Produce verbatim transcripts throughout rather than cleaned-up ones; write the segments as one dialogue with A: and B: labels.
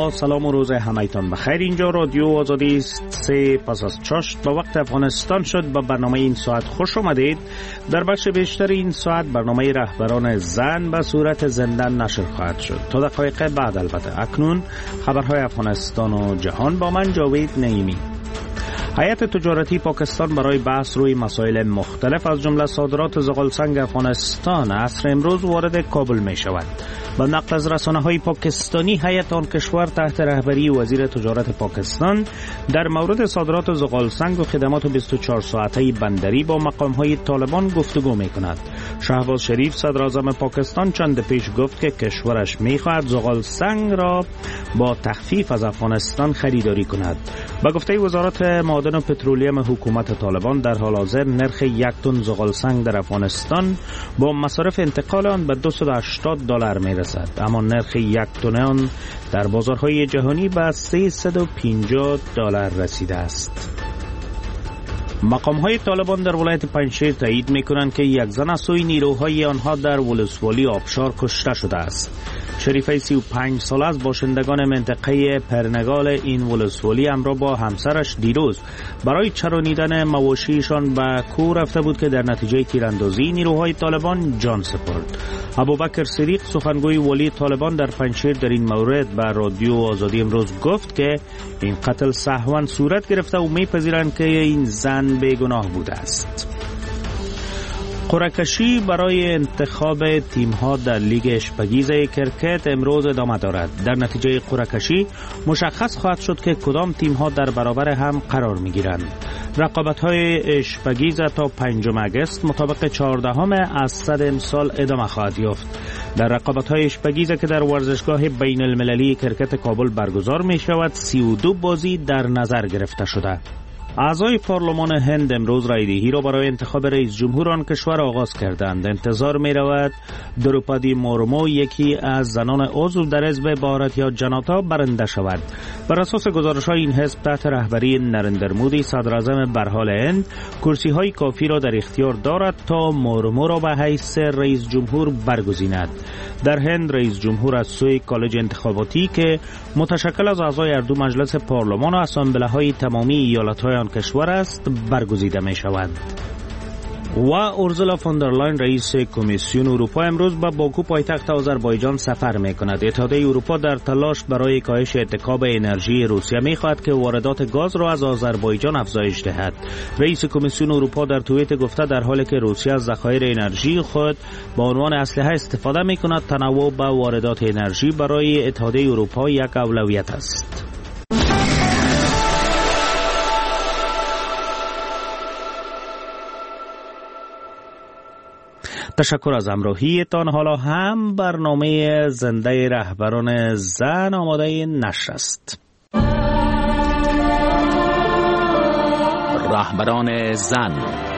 A: با سلام و روز همایتان بخیر. اینجا رادیو آزادی است. سه پس از چاشت به وقت افغانستان شد. با برنامه این ساعت خوش آمدید. در بخش بیشتر این ساعت برنامه رهبران زن به صورت زنده نشر خواهد شد تا دقایق بعد. البته اکنون خبرهای افغانستان و جهان با من جاوید نعیمی. هیئت تجارتی پاکستان برای بحث روی مسائل مختلف از جمله صادرات زغالسنگ افغانستان عصر امروز وارد کابل می شود. با نقل از رسانه‌های پاکستانی، هیئت آن کشور تحت رهبری وزیر تجارت پاکستان در مورد صادرات زغالسنگ و خدمات بیست و چهار ساعته بندری با مقام‌های طالبان گفتگو می‌کند. شهباز شریف صدر اعظم پاکستان چند پیش گفت که کشورش می‌خواهد زغالسنگ را با تخفیف از افغانستان خریداری کند. با گفته وزارت معادن و پترولیم حکومت طالبان، در حال حاضر نرخ یک تن زغالسنگ در افغانستان با مصارف انتقال آن به دویست و هشتاد دلار می‌رسد، اما نرخ یک تن آن در بازارهای جهانی به سیصد و پنجاه دلار رسیده است. مقام‌های طالبان در ولایت پنجشیر تایید می‌کنند که یک زن از سوی نیروهای آنها در ولسوالی آبشار کشته شده است. شریفه سی و پنج ساله از باشندگان منطقه پرنگال این ولسوالی همراه با همسرش دیروز برای چرانیدن مواشیشان به کوه رفته بود که در نتیجه تیراندازی نیروهای طالبان جان سپرد. ابوبکر صدیق سخنگوی ولی طالبان در پنجشیر در این مورد به رادیو آزادی امروز گفت که این قتل سهوا صورت گرفته و میپذیرند که این زن بیگناه بوده است. قرعه‌کشی برای انتخاب تیم‌ها در لیگ اشپگیز کرکت امروز ادامه دارد. در نتیجه قرعه‌کشی مشخص خواهد شد که کدام تیم‌ها در برابر هم قرار می‌گیرند. رقابت‌های اشپگیز تا پنجم آگوست مطابق چهاردهم از صد امسال ادامه خواهد یافت. در رقابت‌های اشپگیز که در ورزشگاه بین المللی کرکت کابل برگزار می‌شود، سی و دو بازی در نظر گرفته شده. اعضای پارلمان هند امروز رایدهی را برای انتخاب رئیس جمهور آن کشور آغاز کردند. انتظار می رود دروپادی مورمو، یکی از زنان عضو در حزب بھارتیہ جنتا، برنده شود. بر اساس گزارش‌های این حزب تحت رهبری نریندر مودی صدر اعظم برحال هند کرسی های کافی را در اختیار دارد تا مورمو را به حیث رئیس جمهور برگزیند. در هند رئیس جمهور از سوی کالج انتخاباتی که متشکل از اعضای هر دو مجلس پارلمان و اسامبله‌های تمامی ایالت‌های آن کشور است برگزیده می شود. و اورسولا فوندرلاین رئیس کمیسیون اروپا امروز به باکو پایتخت آذربایجان سفر می کند. اتحادیه اروپا در تلاش برای کاهش اتکا به انرژی روسیه می خواهد که واردات گاز را از آذربایجان افزایش دهد. رئیس کمیسیون اروپا در توییت گفته در حالی که روسیه از ذخایر انرژی خود به عنوان اسلحه استفاده می کند، تنوع به واردات انرژی برای اتحادیه اروپا یک اولویت است. تشکر از همراهیتان. حالا هم برنامه زنده رهبران زن آماده نشر است.
B: رهبران زن.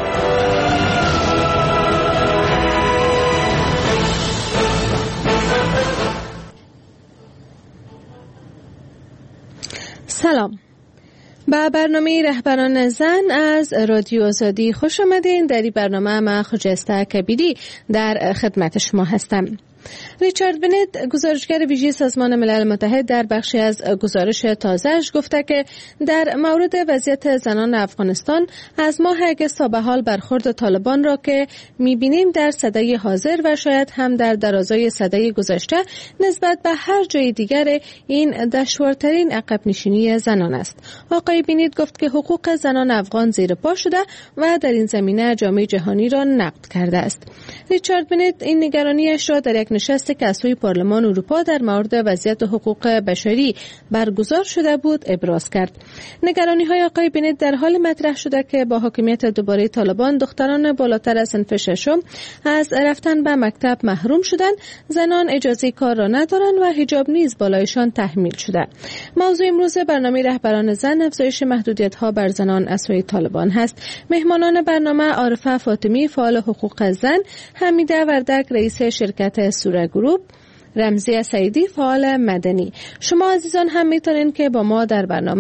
C: سلام. با برنامه رهبران زن از رادیو آزادی خوش آمدین. در این برنامه من خجسته کبیری در خدمت شما هستم. ریچارد بنت، گزارشگر ویژه سازمان ملل متحد، در بخشی از گزارش تازه‌اش گفته که در مورد وضعیت زنان افغانستان از ماه اگست تا به حال برخورد طالبان را که می‌بینیم در سده حاضر و شاید هم در درازای سده گذشته نسبت به هر جای دیگر این دشوارترین عقب نشینی زنان است. آقای بنت گفت که حقوق زنان افغان زیر پا شده و در این زمینه جامعه جهانی را نقد کرده است. ریچارد بنت این نگرانیش را در یک نشستی که از سوی پارلمان اروپا در مورد وضعیت حقوق بشری برگزار شده بود ابراز کرد. نگرانی‌های آقای بنت در حال مطرح شده که با حاکمیت دوباره طالبان دختران بالاتر از صنف ششم از رفتن به مکتب محروم شدند، زنان اجازه کار را ندارند و حجاب نیز بالایشان تحمیل شده. موضوع امروز برنامه رهبران زن افزایش محدودیت‌ها بر زنان از سوی طالبان هست. مهمانان برنامه عارفه فاطمی فعال حقوق زن، حمیده وردک رئیس شرکت سوره گروپ، رمزی سعیدی فعال مدنی. شما عزیزان هم میتونین که با ما در برنامه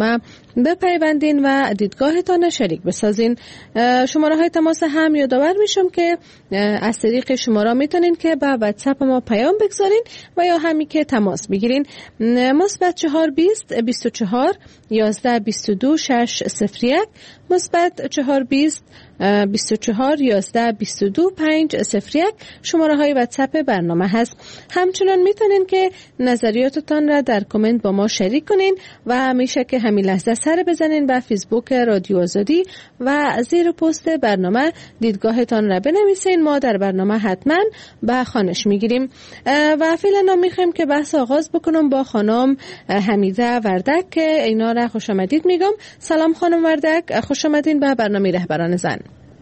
C: بپیوندین و دیدگاهتان شریک بسازین. شماره های تماس هم یادآور میشم که از طریق شماره میتونین که به واتساپ ما پیام بگذارین و یا همی که تماس بگیرین. مثبت چهار بیست بیست و چهار یازده بیست و دو شش صفر یک، مثبت چهار بیست بیست و چهار یازده بیست و دو پنج صفر یک شماره های واتساپ برنامه هست. همچنان میتونین که نظریاتتان را در کامنت با ما شریک کنین و همیشه که همین لحظه سر بزنین به فیسبوک رادیو آزادی و زیر پست برنامه دیدگاهتان را بنویسین. ما در برنامه حتما به خوانش میگیریم و فعلا میخوایم که بحث آغاز بکنم با خانم حمیده وردک که اینا را خوش آمدید میگم. سلام خانم وردک، خوش آمدین به برنامه رهبران زن.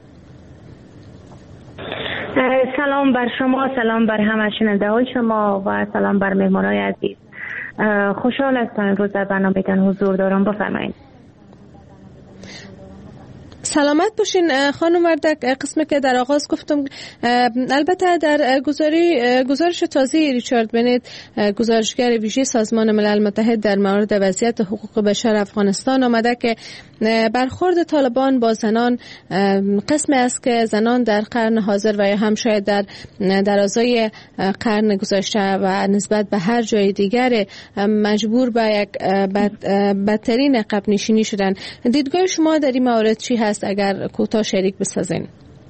B: سلام بر شما، سلام بر همه شنونده های شما و سلام بر مهمانای عزیز. خوشحال هستم امروز در برنامه‌تان حضور دارم. بفرمایید.
C: سلامت باشین خانم وردک. قسمی که در آغاز گفتم، البته در گزاری گزارش تازه ریچارد بنت، گزارشگر ویژه سازمان ملل متحد در مورد وضعیت حقوق بشر افغانستان، آمده که برخورد طالبان با زنان قسمی است که زنان در قرن حاضر و یا هم شاید در درازای قرن گذشته و نسبت به هر جای دیگر مجبور به یک بد بدترین عقب نشینی شدن. دیدگاه شما در این مورد چی هست؟ اگر کوتاه شریک بسازین.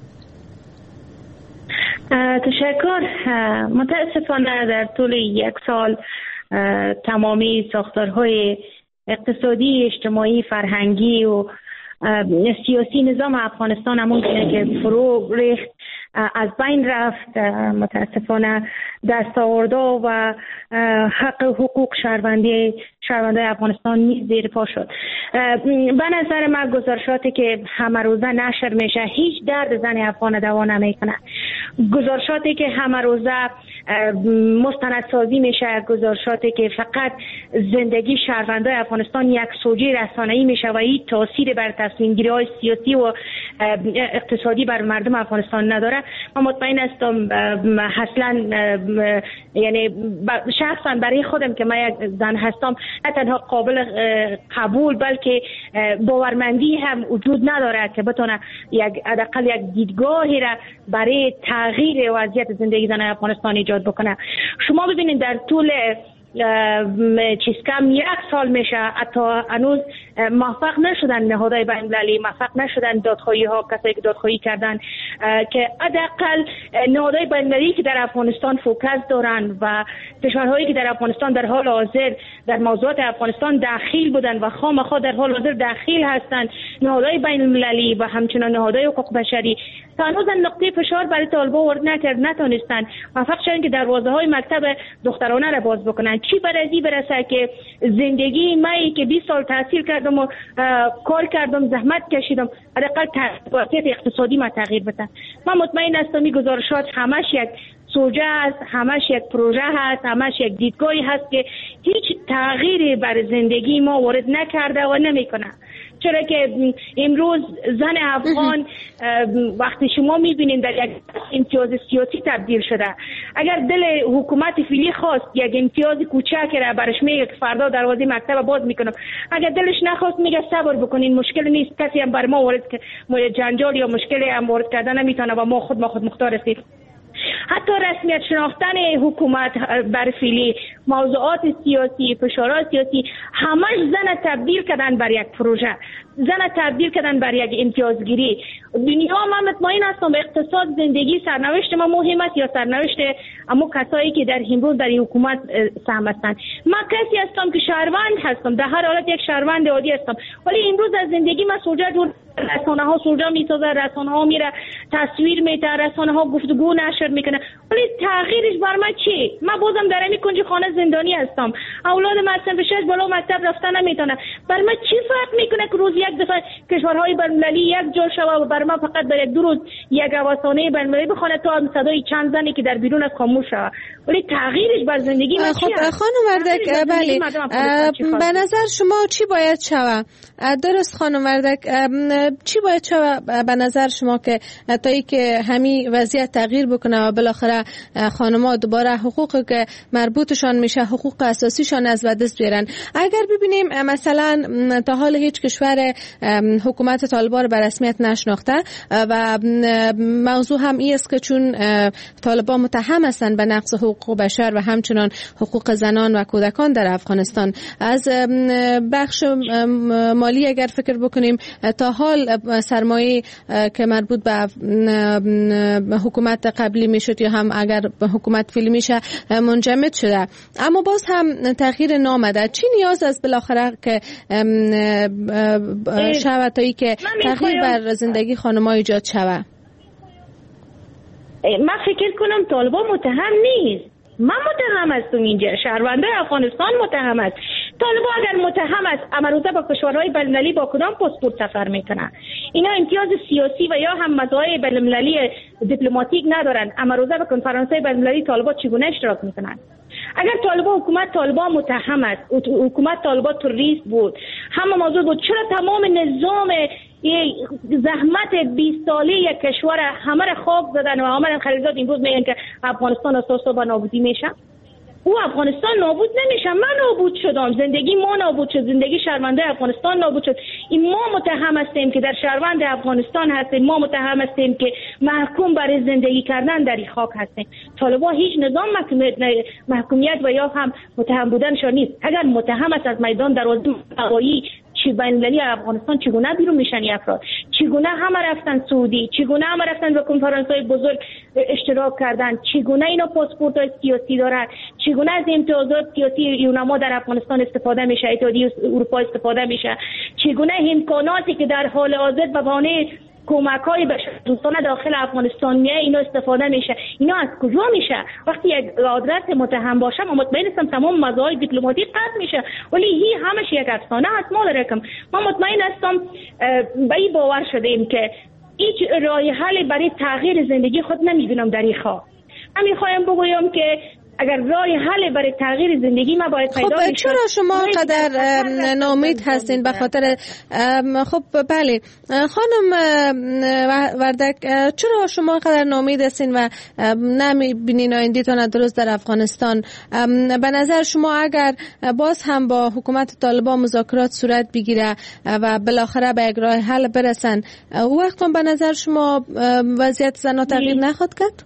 B: تشکر. متاسفانه در طول یک سال تمامی ساختارهای اقتصادی، اجتماعی، فرهنگی و سیاسی نظام افغانستان همون که فرو ریخت، از بین رفت. متاسفانه دستاوردها و حق حقوق شهروندی شهروندان افغانستان نیز زیر پا شد. به نظر من گزارشاتی که همه روزه نشر میشه هیچ درد زن افغان دوا نمیکنه. گزارشاتی که همه روزه مستندسازی میشه، گزارشاتی که فقط زندگی شهروندان افغانستان یک سوژه رسانه‌ای میشه و این تاثیر بر تصمیم گیری های سیاسی و اقتصادی بر مردم افغانستان نداره. من مطمئن هستم اصلا یعنی شخصا برای خودم که من یک زن هستم نه تنها قابل قبول بلکه باورمندی هم وجود نداره که بتونه یک حداقل یک دیدگاهی را برای تغییر وضعیت زندگی زن افغانستان ایجاد بکنه. شما ببینید در طول چیز کم یک سال میشه حتی هنوز موفق نشدن نهادهای بین‌المللی، موفق نشدن دادخواهی ها، کسایی که دادخواهی کردن که حداقل نهادهای بین‌المللی که در افغانستان فوکس دارن و کشورهایی که در افغانستان در حال حاضر در موضوعات افغانستان داخل بودن و خامخا در حال حاضر داخل هستند، نهادهای بین‌المللی و همچنان نهادهای حقوق بشری تا هنوز نقطه فشار برای طالبان وارد نکرد، نتونستن موفق شدن که دروازه های مکتب دخترانه را باز بکنن. چی بر ازی برسه که زندگی من که بیست سال تحصیل کردم و کار کردم، زحمت کشیدم، حداقل وضعیت اقتصادی ما تغییر بده. من مطمئن هستم این گزارشات همش یک سوژه است، همش یک پروژه هست، همش یک دیدگاهی هست که هیچ تغییری بر زندگی ما وارد نکرده و نمیکنه. چرا که امروز زن افغان وقتی شما میبینید در یک امتیاز سیاسی تبدیل شده، اگر دل حکومت فعلی خواست یک امتیاز کوچک را برش میگه که فردا دروازه مکتب باز میکنم، اگر دلش نخواست میگه صبر بکنین، مشکل نیست، کسی هم بر ما وارد جنجال یا مشکلی هم وارد کردن نمیتونه و ما خود ما خود مختار هستیم. حتی رسمیت شناختن حکومت بر فعلی، موضوعات سیاسی، فشارات سیاسی، همش زن تبدیل کردن بر یک پروژه، زن تبدیل کردن بر یک امتیازگیری. دنیا ما مطمئن هستم اقتصاد زندگی سرنوشت ما مهم است یا سرنوشت اما کسایی که در امروز در این حکومت سهم هستند. من کسی هستم که شهروند هستم، در هر حالت یک شهروند عادی هستم، ولی امروز از زندگی من سوژه دور، رسانه ها سوژه میسازه، رسانه ها میره تصویر میده، رسانه ها گفتگو نشر میکنه، ولی تغییرش بر من چی؟ من بازم در همین کنج خانه زندانی هستم، اولاد من صنف شش بالا مکتب رفتن نمیتونه. بر من چی فرق میکنه که روز یک دفعه کشورهای بین‌المللی یک جا شوه و بر بر ما فقط در یک دو روز یک واسانه بنمایی بخونه تا صدای چند زنی که در بیرون از خاموش شود، ولی تغییرش بر زندگی ما
C: خب خانم وردک، بله به نظر شما چی باید شود؟ درست خانم وردک، چی باید شود به نظر شما که تا ای که همین وضعیت تغییر بکنه و بالاخره خانم‌ها دوباره حقوقی که مربوطشان میشه، حقوق اساسیشان از دست بیارن؟ اگر ببینیم مثلا تا حال هیچ کشور حکومت طالبان رو به رسمیت نشناخته و موضوع هم این است که چون طالبان متهم هستند به نقض حقوق بشر و همچنان حقوق زنان و کودکان در افغانستان، از بخش مالی اگر فکر بکنیم تا حال سرمایه که مربوط به حکومت قبلی میشد یا هم اگر به حکومت فعلی میشه منجمد شده، اما باز هم تغییر نامده. چی نیاز است بالاخره که شود تا ای که تغییر بر زندگی خانم‌ها ایجاد شود؟
B: من فکر کنم طالبان متهم نیست، من متهم هستم، اینجا شهرونده افغانستان متهم است. طالبان اگر متهم است امروزه با کشورهای بین‌المللی با کدام پاسپورت سفر میکنن؟ اینا امتیاز سیاسی و یا هم مزایای بین‌المللی دیپلماتیک ندارن. امروزه به کنفرانس‌های بین‌المللی طالبان چگونه اشتراک میکنن؟ اگر طالبان حکومت طالبان متهم است، حکومت طالبان تروریست بود، همه موضوع بود، چرا تمام نظام زحمت بیست ساله یک کشور همه را خاک زدن و همه را خریدات امروز میگن که افغانستان اساسا با نابودی میشه؟ او افغانستان نابود نمیشه، من نابود شدم، زندگی ما نابود شد، زندگی شهرونده افغانستان نابود شد. این ما متهم هستیم که در شهروند افغانستان هستیم، ما متهم هستیم که محکوم برای زندگی کردن در این خاک هستیم. طالبان هیچ نظام محکومیت و یا هم متهم بودنشان نیست. اگر متهم است از میدان دروازه هوایی چی بین‌المللی افغانستان چگونه بیرون میشن افراد؟ چگونه همه رفتن سعودی؟ چگونه همه رفتن به کنفرانس‌های بزرگ اشتراک کردن؟ چگونه اینا پاسپورت‌های سیاسی دارن؟ چگونه از امتیازات سیاسی یونما در افغانستان استفاده میشه؟ اتحادیه اروپا استفاده میشه؟ چگونه امکاناتی که در حال حاضر به بهانه کمک‌های بشردوستانه داخل افغانستان میه اینا استفاده میشه؟ اینا از کجا میشه؟ وقتی یک آدرس متهم باشه ما مطمئن هستم تمام مزایای دیپلماتیک قطع میشه، ولی هی همش یک افسانه است. ما درکم ما مطمئن هستم به این باور شدیم که هیچ راه حل برای تغییر زندگی خود نمیبینم در این خواه. همین خواهم بگویم که اگر راه حل برای تغییر زندگی ما باید پیدا
C: خب چرا شما قدر ناامید هستین به خاطر خب بله خانم وردک، چرا شما قدر ناامید هستین و نمیبینین آینده‌تان درست در افغانستان؟ به نظر شما اگر باز هم با حکومت طالبان مذاکرات صورت بگیره و بالاخره به یک راه حل برسن، او وقت به نظر شما وضعیت زنان تغییر نخواهد کرد؟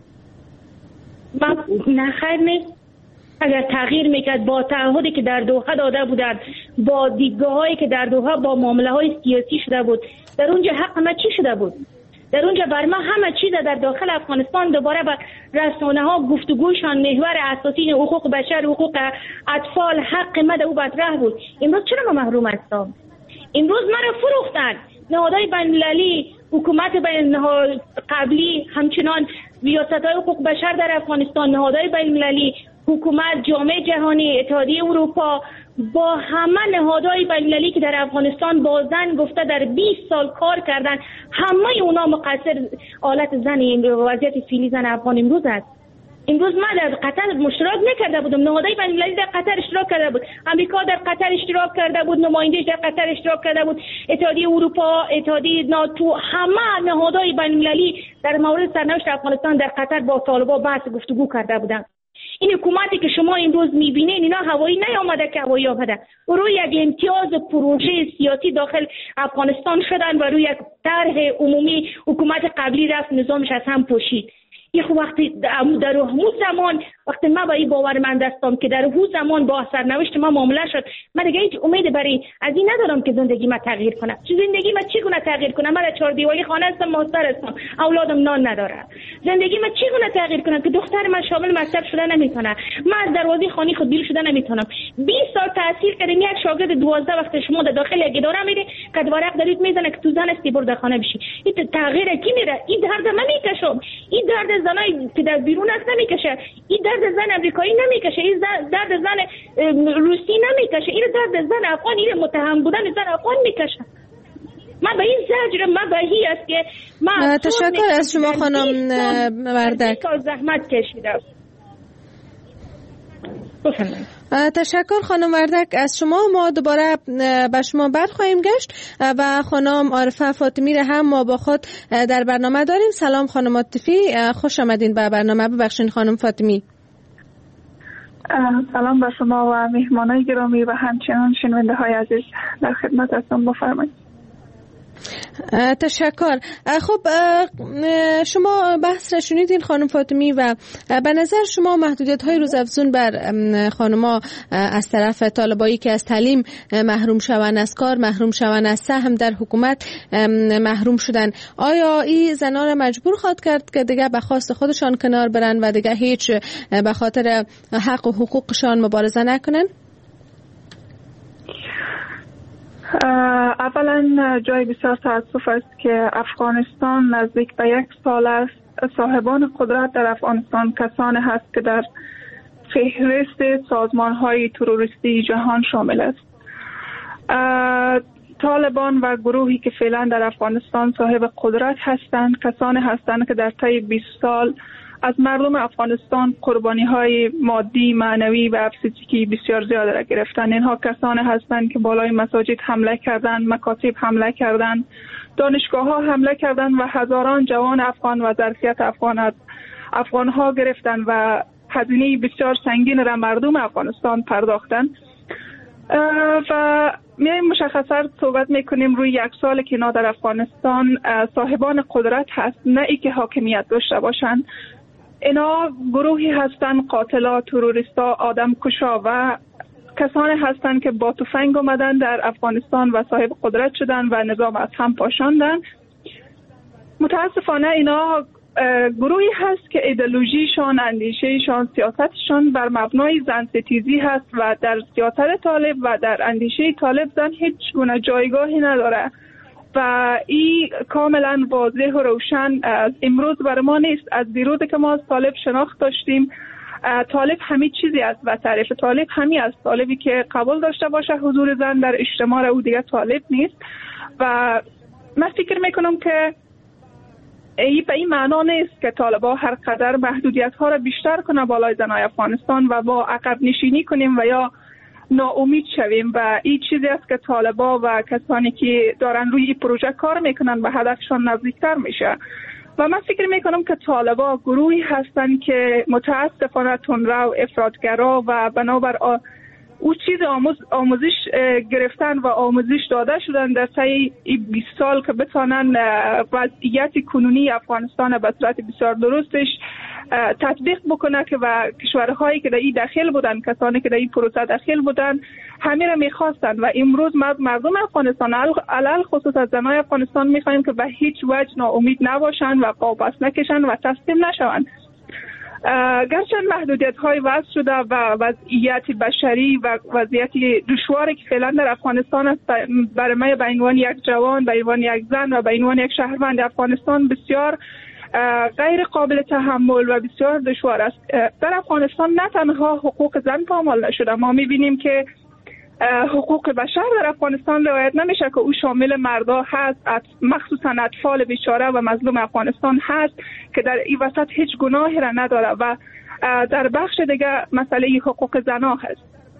B: نه خیر نیست. اگر تغییر میکرد با تعهدی که در دوحه داده بودند، با دیدگاه هایی که در دوحه با معامله های سیاسی شده بود، در اونجا حق ما چی شده بود؟ در اونجا بر ما همه چیز در داخل افغانستان دوباره به رسانه ها گفتگوشان محور اساسی حقوق بشر، حقوق اطفال، حق ما در او مطرح بود. امروز چرا ما محروم هستیم؟ امروز ما را فروختند. نهادهای بین‌المللی، حکومت بین قبلی، همچنان ریاست‌های حقوق بشر در افغانستان، نهادهای بین‌المللی، حکومت، جامعه جهانی، اتحادیه اروپا، با همه نهادهای بین‌المللی که در افغانستان با زن گفته در بیست سال کار کردن، همه اونا مقصر حالت زن وضعیت فعلی زن افغان امروز است. امروز من در قطر مشترک نکرده بودم، نهادهای بین‌المللی در قطر اشتراک کرده بود، امریکا در قطر اشتراک کرده بود، نماینده‌اش در قطر اشتراک کرده بود، اتحادیه اروپا، اتحادیه ناتو، همه نهادهای بین‌المللی در مورد سرنوشت افغانستان در قطر با طالبان بحث گفتگو کرده بودند. این حکومتی که شما امروز میبینین اینا هوایی نیامده که هوایی آمده، روی یک امتیاز پروژه سیاسی داخل افغانستان شدن و روی یک طرح عمومی حکومت قبلی رفت نظامش از هم پوشید. یه وقتی در اون زمان وقتی ما با این باورمند هستم که در اون زمان با سرنوشت ما معامله شد، من دیگه هیچ امید برای از این ندارم که زندگی ما تغییر کنه. چه زندگی ما چگونه تغییر کنه؟ من در چهار دیواری خانه هستم، مادر هستم، اولادم نان نداره. زندگی ما چگونه تغییر کنه که دختر من شامل مکتب شده نمیتونه، من از دروازه خانه خود بیرون شده نمیتونم. بیست سال تحصیل کردم، یک شاگرد دوازده وقت شما در داخل یک اداره میری که ورق دارید میزنه که تو زن استی برو در خانه بشی. این تغییر کی میره؟ این درد من میکشم، این درد زنای که در بیرون است نمیکشه، این درد زن امریکایی نمیکشه، این درد زن روسی نمیکشه، این درد زن افغان، این متهم بودن زن افغان میکشه. من به این زجر من به هی است که من
C: تشکر از شما خانم وردک.
B: زحمت کشیدم.
C: تشکر خانم وردک از شما. ما دوباره به شما برخواهیم گشت و خانم عارفه فاطمی را هم ما با خود در برنامه داریم. سلام خانم عاطفی، خوش آمدین به برنامه. ببخشید خانم فاطمی.
D: سلام به شما و مهمانای گرامی و همچنان شنونده های عزیز، در خدمت هستم، بفرمایید.
C: تشکر. خب شما بحث را شنیدین خانم فاطمی و به نظر شما محدودیت های روزافزون بر خانم‌ها از طرف طالبایی که از تعلیم محروم شوند، از کار محروم شوند، از سهم در حکومت محروم شدن، آیا این زنان را مجبور خواهد کرد که دیگه به خواست خودشان کنار برن و دیگه هیچ به خاطر حق و حقوقشان مبارزه نکنن؟
D: اولا جای بسیار تاسف است که افغانستان نزدیک به یک سال است صاحبان قدرت در افغانستان کسانی هست که در فهرست سازمان‌های تروریستی جهان شامل است. طالبان و گروهی که فعلا در افغانستان صاحب قدرت هستند کسانی هستند که در طی بیست سال از مردم افغانستان قربانی‌های مادی، معنوی و فیزیکی بسیار زیاد را گرفتند. اینها کسانی هستند که بالای مساجد حمله کردند، مکاتب حمله کردند، دانشگاه‌ها حمله کردند و هزاران جوان افغان و ظرفیت افغان از افغان‌ها گرفتند و هزینه بسیار سنگین را مردم افغانستان پرداختند. و میایم مشخصا صحبت میکنیم روی یک سال که اینا در افغانستان صاحبان قدرت هست، نه ای که حاکمیت داشته باشند. اینا گروهی هستند قاتلا، تروریستا، آدم کشا و کسانی هستند که با تفنگ آمدن در افغانستان و صاحب قدرت شدن و نظام از هم پاشاندن. متاسفانه اینا گروهی هست که ایدئولوژیشان، اندیشهشان، سیاستشان بر مبنای زن ستیزی هست و در سیاست طالب و در اندیشه طالب زن هیچ گونه جایگاهی نداره و این کاملا واضح و روشن از امروز بر ما نیست. از دیروز که ما از طالب شناخت داشتیم، طالب همین چیزی است و تعریف طالب همین است. طالبی که قبول داشته باشه حضور زن در اجتماع او دیگه طالب نیست و من فکر میکنم که این به این معنا نیست که طالبا هر قدر محدودیت ها را بیشتر کنه بالای زنای افغانستان و با عقب نشینی کنیم و یا ناامید شویم و این چیزی است که طالبا و کسانی که دارن روی این پروژه کار میکنن به هدفشان نزدیکتر میشه. و من فکر میکنم که طالبا گروهی هستن که متاسفانه تندرو، افراطگرا و بنابر آ... او چیز آموز... آموزش گرفتن و آموزش داده شدن در طی بیست سال که بتانن وضعیت کنونی افغانستان به صورت بسیار درستش تطبیق بکنه که و کشورهایی که در این داخل بودن، کسانی که در این پروسه داخل بودن همین را میخواستن و امروز مردم افغانستان علل خصوص از زنای افغانستان میخوایم که به هیچ وجه ناامید نباشن و قاپس نکشن و تسلیم نشوند. گرچند محدودیت های وضع شده و وضعیت بشری و وضعیت دشواری که فعلا در افغانستان است برای من به عنوان یک جوان، به عنوان یک زن و به عنوان یک شهروند افغانستان بسیار غیر قابل تحمل و بسیار دشوار است. در افغانستان نه تنها حقوق زن پامال نشده، ما میبینیم که حقوق بشر در افغانستان رعایت نمیشه که او شامل مردا هست، مخصوصا اطفال بیچاره و مظلوم افغانستان هست که در این وسط هیچ گناهی را نداره و در بخش دیگه مسئله حقوق زنها هست.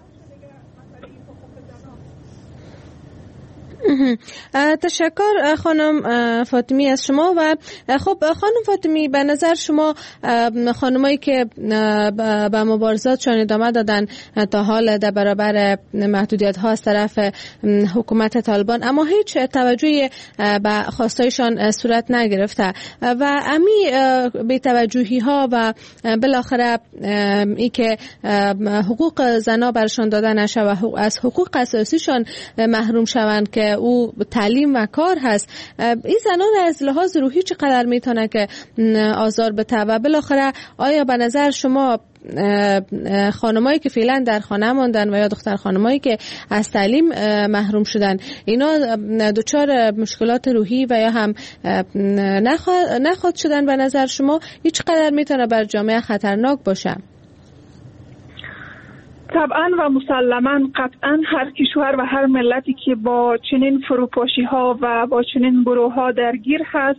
C: تشکر خانم فاطمی از شما. و خب خانم فاطمی، به نظر شما خانمایی که به مبارزاتشان ادامه دادن تا حال در برابر محدودیت ها از طرف حکومت طالبان اما هیچ توجهی به خواستایشان صورت نگرفته و امی بی توجهی ها و بالاخره ای که حقوق زنا برشان داده نشه و از حقوق اساسیشان محروم شوند که او تعلیم و کار هست، این زنان از لحاظ روحی چقدر میتونه که آزار بده و بالاخره آیا به نظر شما خانمایی که فعلا در خانه ماندن و یا دختر خانمایی که از تعلیم محروم شدن اینا دچار مشکلات روحی و یا هم نخواد شدن، به نظر شما این چقدر میتونه بر جامعه خطرناک باشه؟
D: طبعا و مسلما قطعا هر کشور و هر ملتی که با چنین فروپاشی ها و با چنین گروه ها درگیر هست،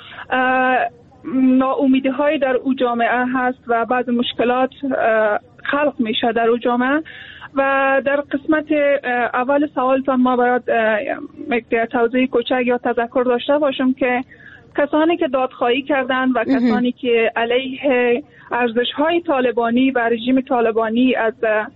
D: ناامیدی های در او جامعه هست و بعض مشکلات خلق میشه در او جامعه. و در قسمت اول سوالتان ما باید توضیح کوچک یا تذکر داشته باشم که کسانی که دادخواهی کردند و کسانی که علیه ارزش‌های طالبانی و رژیم طالبانی از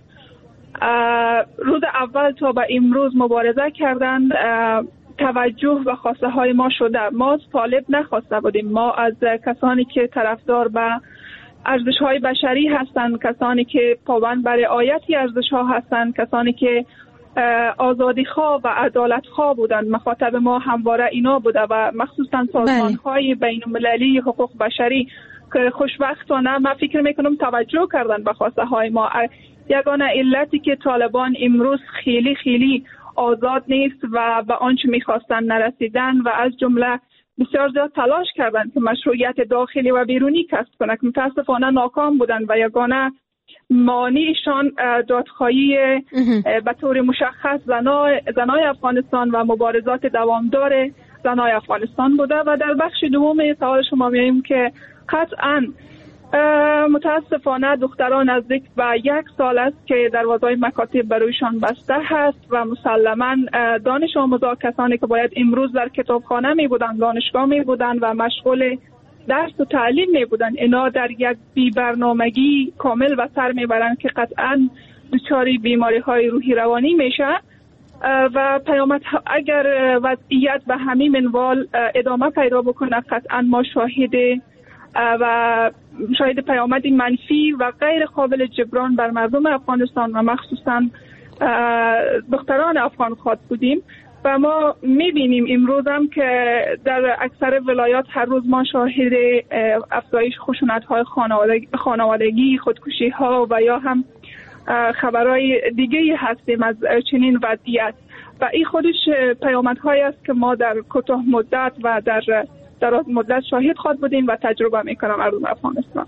D: روز اول تا به امروز مبارزه کردند، توجه و خواسته های ما شده. ما طالب نخواسته بودیم، ما از کسانی که طرفدار به ارزش های بشری هستند، کسانی که پابند بر رعایت ارزش ها هستند، کسانی که آزادی خواه و عدالت خواه بودند، مخاطب ما همواره اینا بوده و مخصوصا سازمان های بین المللی حقوق بشری که خوشبختانه من فکر میکنم توجه کردن به خواسته های ما. یگانه علتی که طالبان امروز خیلی خیلی آزاد نیست و به آنچه میخواستن نرسیدن و از جمله بسیار زیاد تلاش کردن که مشروعیت داخلی و بیرونی کسب کنند که متاسفانه ناکام بودن و یگانه مانعشان دادخواهی به طور مشخص زنای, زنای افغانستان و مبارزات دوامدار زنای افغانستان بوده. و در بخش دوم سوال شما میاییم که قطعا متاسفانه دختران نزدیک به یک سال است که دروازهای مکاتب برایشان بسته هست و مسلما دانش آموزا، کسانی که باید امروز در کتابخانه می بودند، دانشگاه می بودند و مشغول درس و تعلیم می بودند، اینا در یک بی برنامگی کامل و سر می برند که قطعا دچار بیماری های روحی روانی میشه و پیامد اگر وضعیت به همین منوال ادامه پیدا بکنه قطعا ما شاهد و شاید پیامد منفی و غیر قابل جبران بر مردم افغانستان و مخصوصا دختران افغان خود بودیم. و ما میبینیم امروز هم که در اکثر ولایات هر روز ما شاهد افزایش خشونت های خانوادگی، خودکشی ها و یا هم خبرهای دیگه هستیم از چنین وضعیت و این خودش پیامدهایی است که ما در کوتاه مدت و در دراز مدت شاهد خود بودیم و تجربه میکنم مردم افغانستان.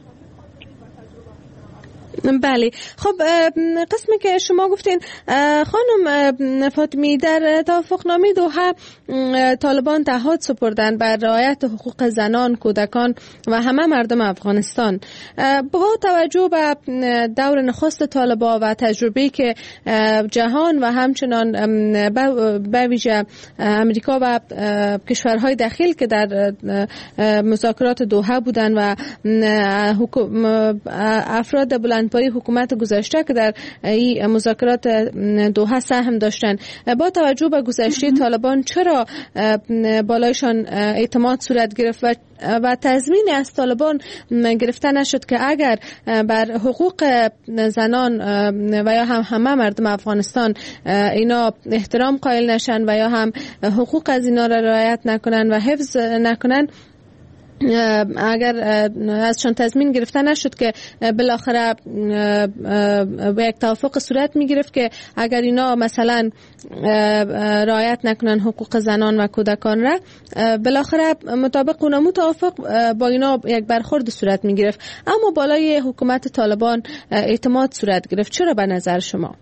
C: بله، خب قسمی که شما گفتین خانم فاطمی، در توافقنامه دوحه طالبان تعهد سپردن بر رعایت حقوق زنان، کودکان و همه مردم افغانستان. با توجه به دور نخست طالبان و تجربه‌ای که جهان و همچنان به ویژه امریکا و کشورهای داخل که در مذاکرات دوحه بودن و افراد بلند پای حکومت گذشته که در این مذاکرات دوحه سهم داشتن، با توجه به گذشته طالبان چرا بالایشان اعتماد صورت گرفت و و تضمین از طالبان گرفته نشد که اگر بر حقوق زنان و یا هم همه مردم افغانستان اینا احترام قائل نشن و یا هم حقوق از اینا را رعایت نکنن و حفظ نکنن، اگر ازشان تضمین گرفته نشد که بالاخره به یک توافق صورت می گرفت که اگر اینا مثلا رعایت نکنن حقوق زنان و کودکان را، بالاخره مطابق اونمو توافق با اینا یک برخورد صورت می گرفت. اما بالای حکومت طالبان اعتماد صورت گرفت. چرا به نظر شما؟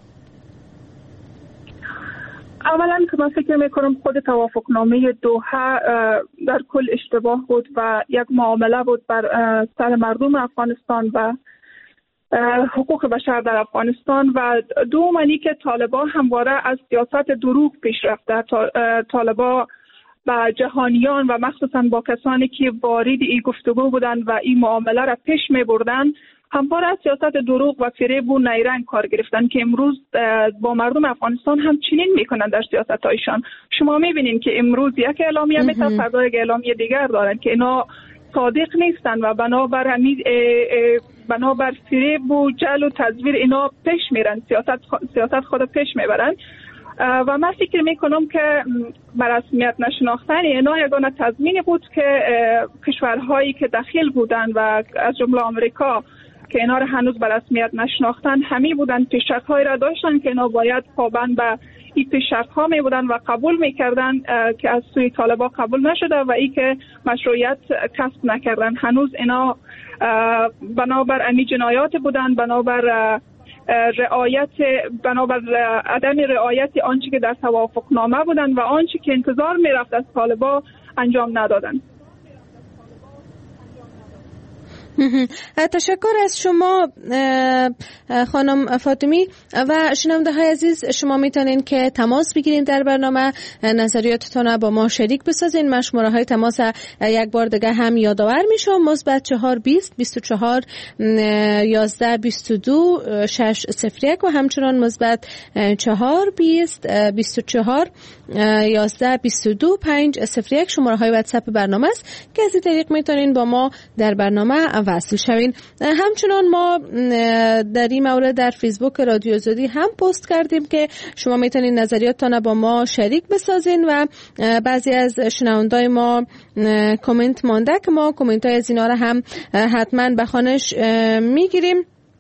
D: اولا که من فکر میکنم خود توافقنامه دوحه در کل اشتباه بود و یک معامله بود بر سر مردم افغانستان و حقوق بشر در افغانستان و دومانی که طالبان همواره از سیاست دروغ پیش رفته. طالبان با جهانیان و مخصوصا با کسانی که وارد این گفتگو بودند و این معامله را پیش می بردن همواره از سیاست دروغ و فریب و نیرنگ کار گرفتن که امروز با مردم افغانستان هم چنین میکنن در سیاست هایشان. شما میبینین که امروز یک اعلامیه میتونه فردا یک اعلامیه دیگر دارن که اینا صادق نیستن و بنابر همین بنابر فریب و جل و تزویر اینا پیش میرن، سیاست سیاست خود پیش میبرن و من فکر میکنم که بر رسمیت نشناختن اینا یگانه تضمین بود که کشورهایی که داخل بودن و از جمله آمریکا که اینا را هنوز به رسمیت نشناختن همی بودن، پیشرفت‌هایی را داشتن که اینا باید پابند به این پیشرفت‌ها می بودن و قبول میکردن که از سوی طالبان قبول نشده و ای که مشروعیت کسب نکردن. هنوز اینا بنابر امی جنایات بودن، بنابر رعایت بنابر عدم رعایت آنچه که در توافقنامه بودن و آنچه که انتظار میرفت از طالبان انجام ندادن.
C: تشکر از شما خانم فاطمی. و شنونده های عزیز، شما میتونین که تماس بگیرین در برنامه، نظریاتتون با ما شریک بسازین. من شماره های تماس یک بار دیگه هم یادآور میشم: مثبت چهار بیست بیست و چهار یازده بیست و دو شش صفر یک و همچنان مثبت چهار بیست بیست و چهار یازده بیست و دو پنج صفر یک شماره های واتساپ برنامه است که از این طریق میتونین با ما در برنامه وصل شوین. همچنان ما در این مورد در فیسبوک رادیو آزادی هم پست کردیم که شما میتونین نظریاتتان با ما شریک بسازین و بعضی از شنوندای ما کامنت مانده که ما کامنت های از اینا رو هم حتما به خوانش میگیریم.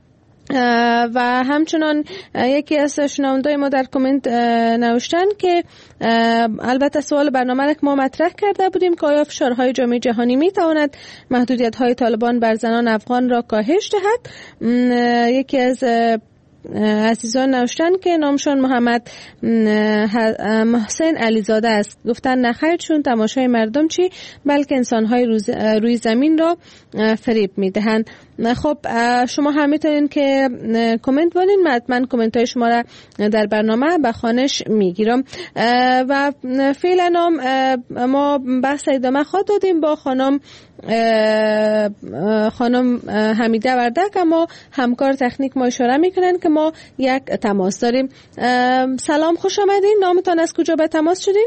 C: و همچنان یکی از شنوندای ما در کامنت نوشتن که البته سوال برنامه را که ما مطرح کرده بودیم که آیا فشارهای جامعه جهانی می تواند محدودیت‌های طالبان بر زنان افغان را کاهش دهد. یکی از عزیزان نوشتن که نامشان محمد محسن علیزاده است. گفتن نخیر، چون تماشای مردم چی بلکه انسان‌های روی زمین را فریب می‌دهند. خب شما هم میتونین که کامنت بانین، من حتما کامنت های شما را در برنامه به خوانش میگیرم. و فعلا ما بحث ادامه خواهد دادیم با خانم خانم حمیده وردک، اما همکار تکنیک ما اشاره میکنن که ما یک تماس داریم. سلام، خوش آمدین. نامتان از کجا به تماس شدین؟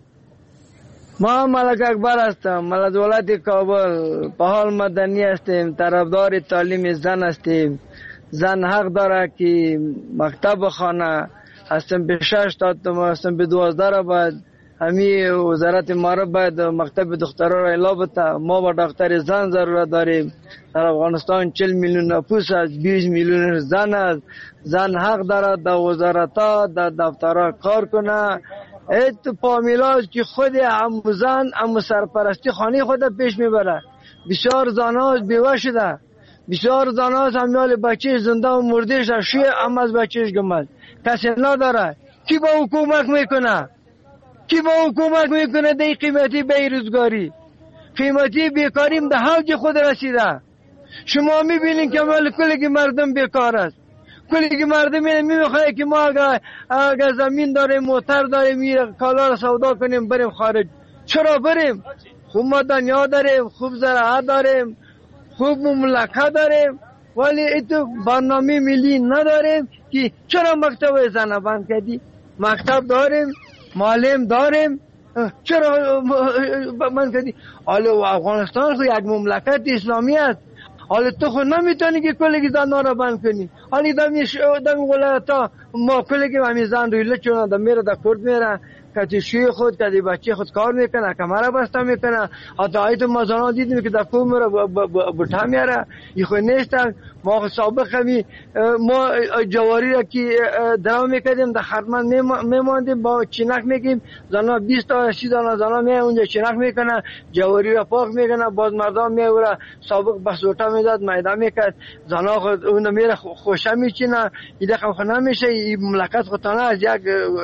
E: ما ملک اکبر هستم، ملک دولت کابل. به حال مدنی هستیم، طرفدار تعلیم زن هستیم. زن حق داره که مکتب بخونه. هستم به شش تا ما هستم به دوازده را باید همی وزارت ما را باید مکتب دخترها را اعلام بده. ما با دختر زن ضرورت داریم. در افغانستان چهل میلیون نفوس است، بیست میلیون زن است. زن حق داره در وزارت‌ها در دفترها کار کنه. ایت پامیلاز که خود هم زن هم سرپرستی خانه خود پیش میبره. بسیار زناز بیوه شده، بسیار زناز همیال بچه زنده و مرده شده، شوی هم از بچهش گمد، کسی نداره. کی با حکومت میکنه؟ کی با حکومت میکنه؟ دی قیمتی بیروزگاری، قیمتی بیکاریم ده حوج خود رسیده. شما میبینین که مال کلی مردم بیکار است. کلی که مردم میخواه که ما اگر, اگر زمین داریم، موتر داریم، میره کالا را سودا کنیم بریم خارج. چرا بریم؟ خوب ما دنیا داریم، خوب زراعت داریم، خوب مملکه داریم، ولی ایتو برنامه ملی نداریم که چرا مکتب زن بند کردی؟ مکتب داریم، معلم داریم، چرا بند کردی؟ حالا افغانستان خود یک مملکت اسلامی است. حالا تو خود نمیتونی که کلی زن را بند کنی. حالا دمی ولایت ها ما کلی که همی زن رویله چونه دا میره دا کرد میره، کتی شوی خود کتی بچه خود کار میکنه، کمره بسته میکنه. حتی آیت ما زنها دیدیم که دا کوم میره بطه میره، ای خود نیستن. ما سابق همی ما جواری را که درام میکردیم در خرمن میماندیم، با چینک میگیم، زنها بیست تا سی زنها زنها میه اونجا چینک میکنه، جواری را پاک میکنه، باز مردم میه او را سابق بسوتا میداد، میده میکرد، زنها خود اون میره خوشه میچینه. این دقیقه خود نمیشه، این مملکت خودتانه از یک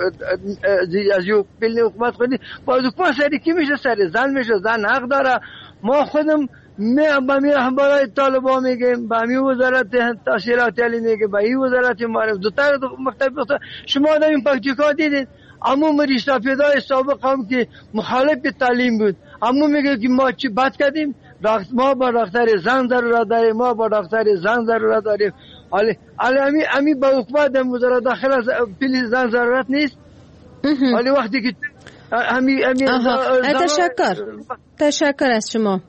E: از یک پلی حکومت خودی باز حکومت سری کی میشه؟ سری زن میشه. زن حق داره. ما خودم می با می برای طالبان میگیم، با می وزارت تحصیلات عالی میگه، با این وزارت معارف دوتر مکتب دختر. شما در این پاکتیکا دیدید عموم ریشتا پیدای سابق هم که مخالف تعلیم بود، عموم میگه که ما چی بد کردیم، ما با دختر زن ضرورت داریم، ما با دختر زن ضرورت داریم. حالا امی امی با حکومت وزارت داخله پلی زن ضرورت نیست. حالا وقتی که امی امی
C: تشکر تشکر از شما.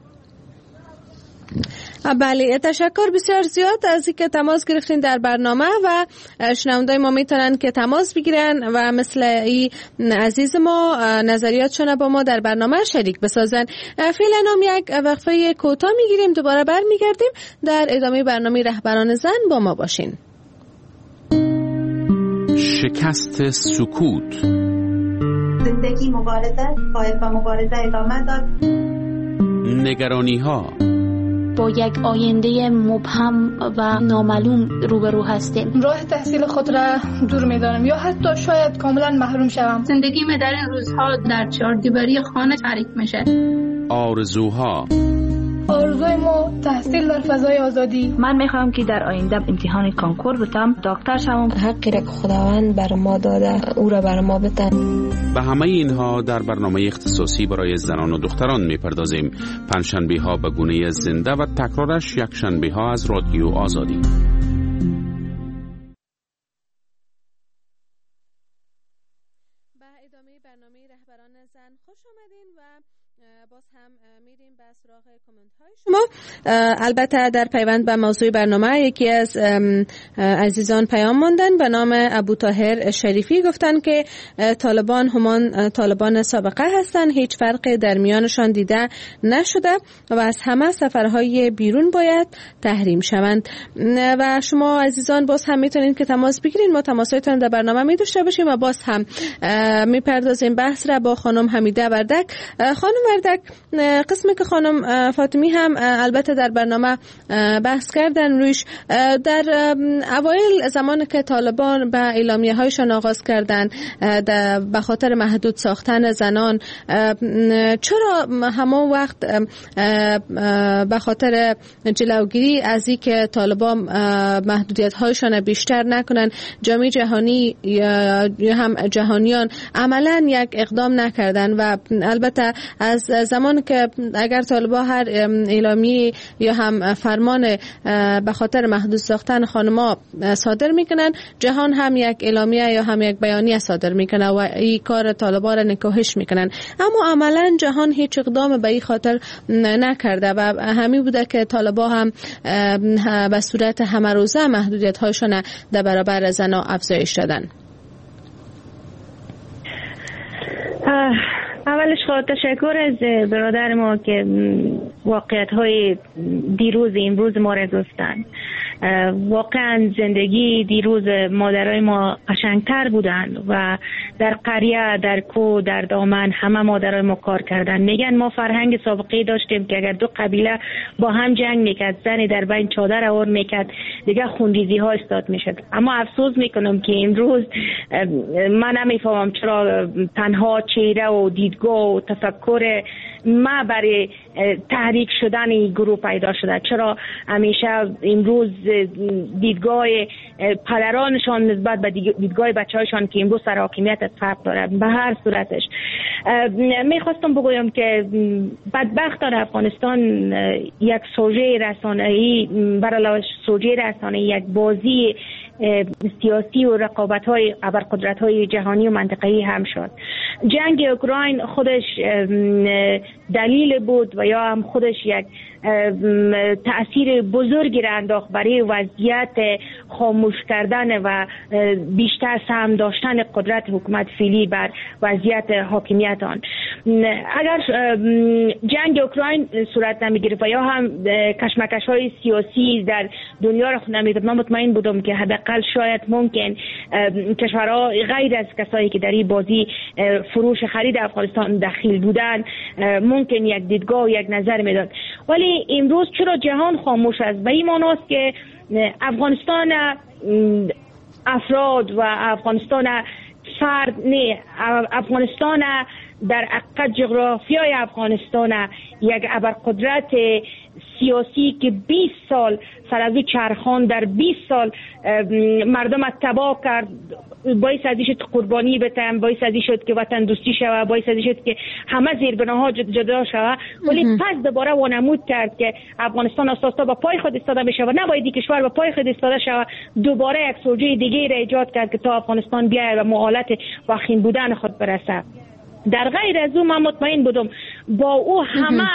C: بله، تشکر بسیار زیاد از اینکه تماس گرفتین در برنامه و شنوندای ما میتونن که تماس بگیرن و مثل این عزیز ما نظریاتشون با ما در برنامه شریک بسازن. فعلا هم یک وقفه کوتاه میگیریم، دوباره برمیگردیم. در ادامه برنامه رهبران زن با ما باشین.
F: شکست سکوت.
G: زندگی مبارزه، باید با مبارزه ادامه داد.
F: نگرانی ها،
H: با یک آینده مبهم و نامعلوم روبرو هستیم.
I: راه تحصیل خود را دور می‌دانم یا حتی شاید کاملا محروم شوم.
J: زندگیم در این روزها در چهار دیواری خانه تعریف میشه.
F: آرزوها.
I: آرزوی ما تحصیل در فضای آزادی.
K: من میخوام که در آینده امتحان کانکور بتم، دکتر شوم.
L: حقی را که خداوند بر ما داده او را بر ما بده.
F: به همه اینها در برنامه اختصاصی برای زنان و دختران میپردازیم. پنجشنبه ها به گونه زنده و تکرارش یک شنبه ها از رادیو آزادی.
C: با ادامه برنامه رهبران زن خوش آمدین و باز هم میریم به سراغ کامنت های شما. البته در پیوند به موضوع برنامه یکی از عزیزان پیام ماندن به نام ابو طاهر شریفی، گفتن که طالبان همان طالبان سابقه هستند، هیچ فرقی در میانشان دیده نشده و از همه سفرهای بیرون باید تحریم شوند. و شما عزیزان باز هم میتونید که تماس بگیرید، ما تماسایتان در برنامه می داشته باشیم و باز هم میپردازیم بحث را با خانم حمیده وردک. خانم وردک، قسمی که خانم فاطمی هم البته در برنامه بحث کردن رویش، در اوایل زمانی که طالبان به اعلامیه هایشان آغاز کردن به خاطر محدود ساختن زنان، چرا همون وقت به خاطر جلوگیری از این که طالبان محدودیت هایشان بیشتر نکنن، جامعه جهانی یا هم جهانیان عملا یک اقدام نکردن؟ و البته از زمان که اگر طالبان هر اعلامیه یا هم فرمان به خاطر محدود ساختن خانما صادر میکنن، جهان هم یک اعلامیه یا هم یک بیانیه صادر میکنه و این کار طالبان را نکوهش میکنن، اما عملا جهان هیچ اقدام به این خاطر نکرده و همین بوده که طالبان هم به صورت همه روزه محدودیت هاشون در برابر زنا افزایش دادن.
B: اولش خواهد تشکر از برادر ما که واقعیت های دیروز امروز ما را گفتن. واقعا زندگی دیروز مادرای ما قشنگتر بودن و در قریه، در کو، در دامن همه مادرای ما کار کردن. میگن ما فرهنگ سابقه داشتیم که اگر دو قبیله با هم جنگ میکرد، زنی در بین چادر آور میکرد، دیگه خونریزی ها استاد میشد. اما افسوس میکنم که امروز من نمیفهمم چرا تنها چهره و دیدگاه و تفکر ما برای تحریک شدن این گروه پیدا شده. چرا همیشه امروز دیدگاه پدرانشان نسبت به دیدگاه بچه‌هایشان که امروز سر حاکمیت فرق داره؟ به هر صورتش میخواستم بگویم که بدبختانه افغانستان یک سوژه رسانه‌ای برای سوژه رسانه‌ای یک بازی سیاسی و رقابت‌های ابرقدرت‌های جهانی و منطقه‌ای هم شد. جنگ اوکراین خودش دلیل بود و یا هم خودش یک تأثیر بزرگی را انداخت برای وضعیت خاموش کردن و بیشتر سهم داشتن قدرت حکومت فعلی بر وضعیت حاکمیت آن. اگر جنگ اوکراین صورت نمی‌گرفت و یا هم کشمکش‌های سیاسی در دنیا را نمی‌دید، من مطمئن بودم که حداقل شاید ممکن کشورها غیر از کسایی که در این بازی فروش خرید افغانستان دخیل بودن ممکن یک دیدگاه و یک نظر میداد. ولی امروز چرا جهان خاموش است؟ به این معناست که افغانستان افراد و افغانستان فرد نه، افغانستان در عقد جغرافیای افغانستان یک ابرقدرت سیاسی که بیست سال سر از چرخان، در بیست سال مردم تباه کرد، باعث ازی شد قربانی بتن، باعث ازی شد که وطن دوستی شود، باعث ازی شد که همه زیربناها جدا شود. ولی پس دوباره وانمود کرد که افغانستان اساسا با پای خود ایستاده بشه و نباید کشور با پای خود ایستاده شود. دوباره یک سوژه دیگه را ایجاد کرد که تا افغانستان بیاید و حالت وخیم بودن خود برسه. در غیر از او من مطمئن بودم با او همه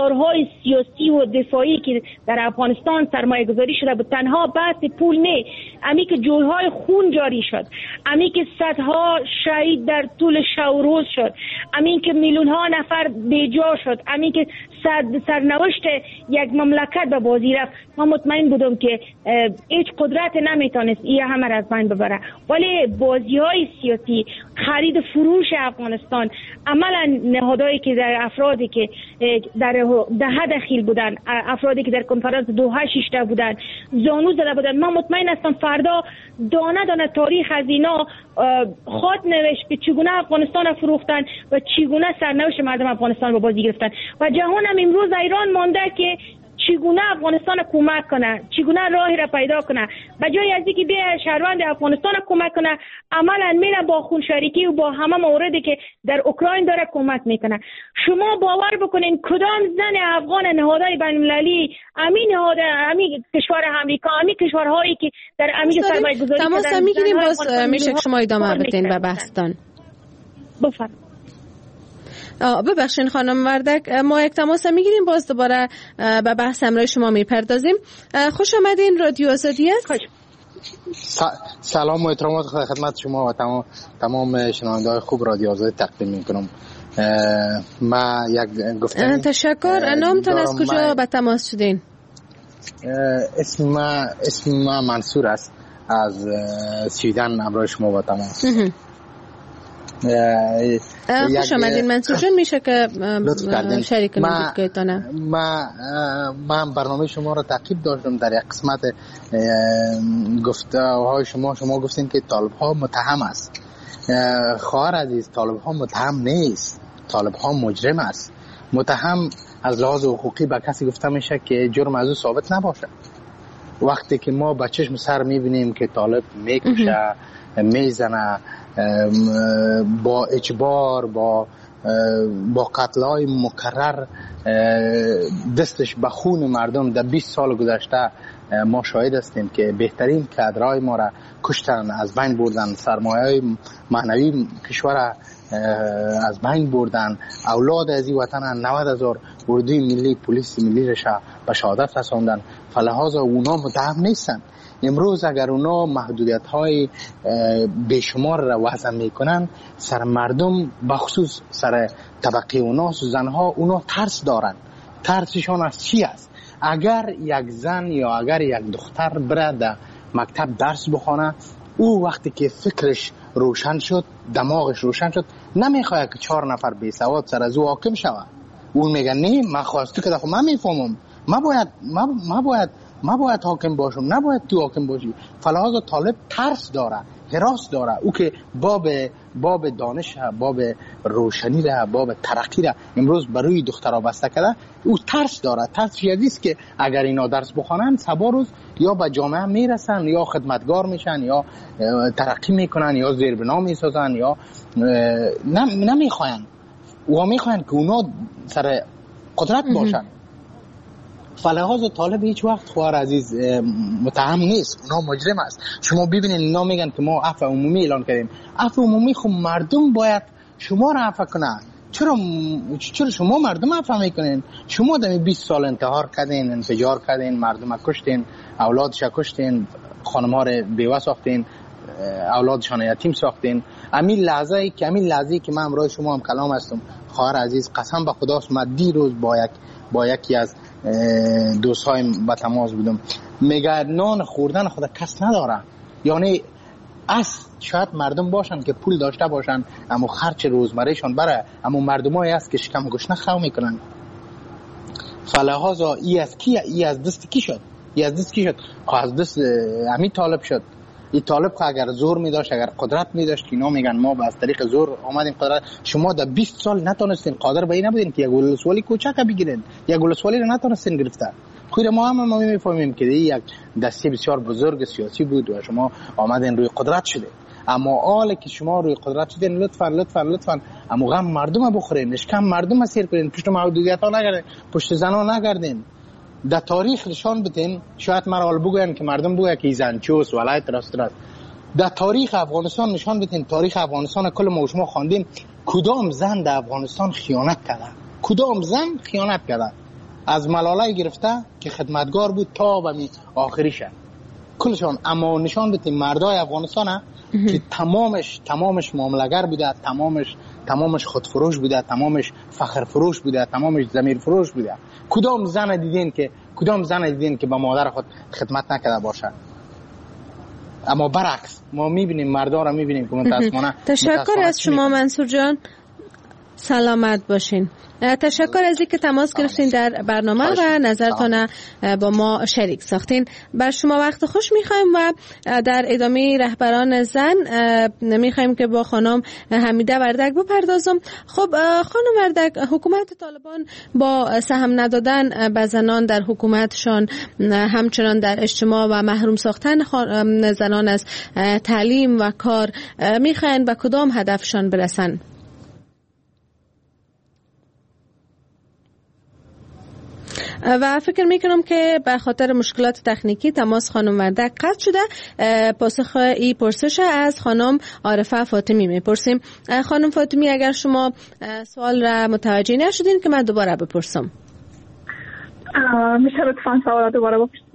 B: ساختارهای سیاسی و دفاعی که در افغانستان سرمایه گذاری شده بود، تنها بحث پول نه، امی که جولهای خون جاری شد، امی که صدها شهید در طول شب و روز شد، امی که میلیون ها نفر بیجا شد، امی که سرنوشت یک مملکت به بازی رفت، من مطمئن بودم که هیچ قدرت نمیتونست این همه از بین ببره. ولی بازی های سیاسی، خرید فروش افغانستان، عملا نهادهایی که در افرادی که در دهه دخیل بودن، افرادی که در کنفرانس دوحه شیشته بودن، زانو زده بودن، من مطمئن هستم فردا دانه دانه تاریخ از اینا خود نوشت که چگونه افغانستان فروختن و چگونه سرنوشت مردم افغانستان به بازی گرفتن. و جهان هم امروز ایران مانده که چگونه افغانستان کمک کنه، چگونه راهی را پیدا کنه. به جای از اینکه به شهروند افغانستان کمک کنه، عملا میره با خون شریکی و با همه موردی که در اوکراین داره کمک میکنه. شما باور بکنین کدام زن افغان نهادهای بین‌المللی، امین نهاد، امین کشور امریکا، امین کشورهایی که در امین سرمایه گذاری کردن،
C: تماس میگیریم. باز میشه شما ادامه بدین به بحثتان.
B: بفرمایید.
C: ببخشین خانم وردک، ما یک تماس میگیریم، باز دوباره به بحث همراه شما میپردازیم. خوش آمدین، رادیو آزادی است.
M: سلام و احترامات خدمت شما و تمام تمام شنونده‌های خوب رادیو آزادی تقدیم میکنم. ما یک گفتنی
C: تشکر. نامتان از کجا به تماس شدین؟
M: اسم ما اسم ما منصور است، از سویدن همراه شما با تماس.
C: خوش آمدین منصور جون، میشه که شریک کنید گفتگوتونه؟
M: ما من برنامه شما را تعقیب داشتم. در یک قسمت گفته‌های شما شما گفتین که طالب ها متهم است. خواهر عزیز، طالب ها متهم نیست، طالب ها مجرم است. متهم از لحاظ حقوقی به کسی گفته میشه که جرم از او ثابت نباشه. وقتی که ما با چشم سر میبینیم که طالب میکشه، میزنه، با اجبار، با با قتل‌های مکرر دستش به خون مردم در بیست سال گذشته ما شاهد هستیم که بهترین کادرهای ما را کشتن، از بین بردن، سرمایه‌های معنوی کشور از بین بردن، اولاد از این وطن نود هزار اردوی ملی، پلیس ملی را به شهادت رساندن. فلحاظ اونا متهم نیستن. امروز اگر اونا محدودیت های بیشمار را وضع میکنن، سر مردم بخصوص سر طبقه اونا، زنها، اونا ترس دارن. ترسشان از چی است؟ اگر یک زن یا اگر یک دختر بره در مکتب درس بخونه، او وقتی که فکرش روشن شد، دماغش روشن شد، نمیخواد که چهار نفر بی سواد سر از او حاکم شود. اون میگه نه، من خواستی که دخو من میفهمم، ما باید ما, ما باید ما باید حاکم باشم، نباید تو حاکم باشی. فلحاظ طالب ترس داره، هراس داره. او که باب باب دانش، باب روشنی را، باب ترقی را امروز بر روی دخترها بسته کرده. او ترس داره. ترس یادیست که اگر اینا درس بخونن سبا روز یا به جامعه میرسن، یا خدمتگار میشن، یا ترقی میکنن، یا زیربنا میسازن، یا نمیخواین و میخواین که اونا سر قدرت باشن. فلحاظ طالب هیچ وقت خواهر عزیز متهم نیست، اونا مجرم است. شما ببینید اینا میگن که ما عفو عمومی اعلان کردیم. عفو عمومی خب مردم باید شما را عفو کنن. چرا چرا شما مردم عفو میکنین؟ شما دمی بیست سال انتحار کردین، انفجار کردین، مردم کشتین، اولادش کشتین، خانم‌ها را بیوه ساختین، اولادشان یتیم ساختین. همین لحظه ای که همین لحظه که من امروز شما هم کلام هستم، خواهر عزیز قسم به خدا ما دیروز با یک با یکی از دوستایم با تماس بودم، میگه نان خوردن خدا کس نداره. یعنی از شاید مردم باشن که پول داشته باشن اما خرچ روزمرهشان بره، اما مردمایی است که شکم گشنه خو میکنن. فلحاظا ای از کی؟ ای از دست کی شد؟ ای از دست کی شد؟ از دست همین طالب شد. این طالب که اگر زور می داشت، اگر قدرت می داشت، اینا میگن ما از طریق زور آمدیم قدرت. شما در بیست سال نتونستین، قادر به این نبودین که یک ولسوالی کوچک بگیرین، یک ولسوالی رو نتونستین گرفتن. خود ما هم ما میفهمیم که یک دسته بسیار بزرگ سیاسی بود و شما آمدین روی قدرت شده. اما حالا که شما روی قدرت شدین، لطفا لطفا لطفا اما غم مردم بخورین، اشکم مردم سیر کنین، پشت محدودیت ها نگردین، پشت زنا نگردین. در تاریخ نشان بدین، شاید مرال بگوین که مردم بگوین که ایزن چوس ولایت راست راست. در تاریخ افغانستان نشان بدین، تاریخ افغانستان کل ما و شما خواندیم، کدام زن در افغانستان خیانت کرده، کدام زن خیانت کرده. از ملاله گرفته که خدمتگار بود تا به آخریشه، کلشان، اما نشان بدیم مردای افغانستان که تمامش تمامش معامله‌گر بوده، تمامش تمامش خودفروش بوده، تمامش فخر فروش بوده، تمامش ضمیر فروش بوده. کدام زن دیدین که کدام زن دیدین که به مادر خود خدمت نکرده باشه؟ اما برعکس ما میبینیم مردا را میبینیم که متاسفانه.
C: تشکر از شما منصور جان، سلامت باشین. تشکر از اینکه تماس گرفتین در برنامه و نظرتون با ما شریک ساختین. بر شما وقت خوش میخوایم و در ادامه رهبران زن میخوایم که با خانم حمیده وردک بپردازم. خب خانم وردک، حکومت طالبان با سهم ندادن به زنان در حکومتشان، همچنان در اجتماع و محروم ساختن زنان از تعلیم و کار، میخواین به کدام هدفشان برسن؟ و فکر میکنم که به خاطر مشکلات تکنیکی تماس خانم وردک قطع شده. پاسخ ای پرسش از خانم عارفه فاطمی میپرسیم. خانم فاطمی، اگر شما سوال را متوجه نشدین که من دوباره بپرسم.
D: میشه لطفاً سوال دوباره بپرسم؟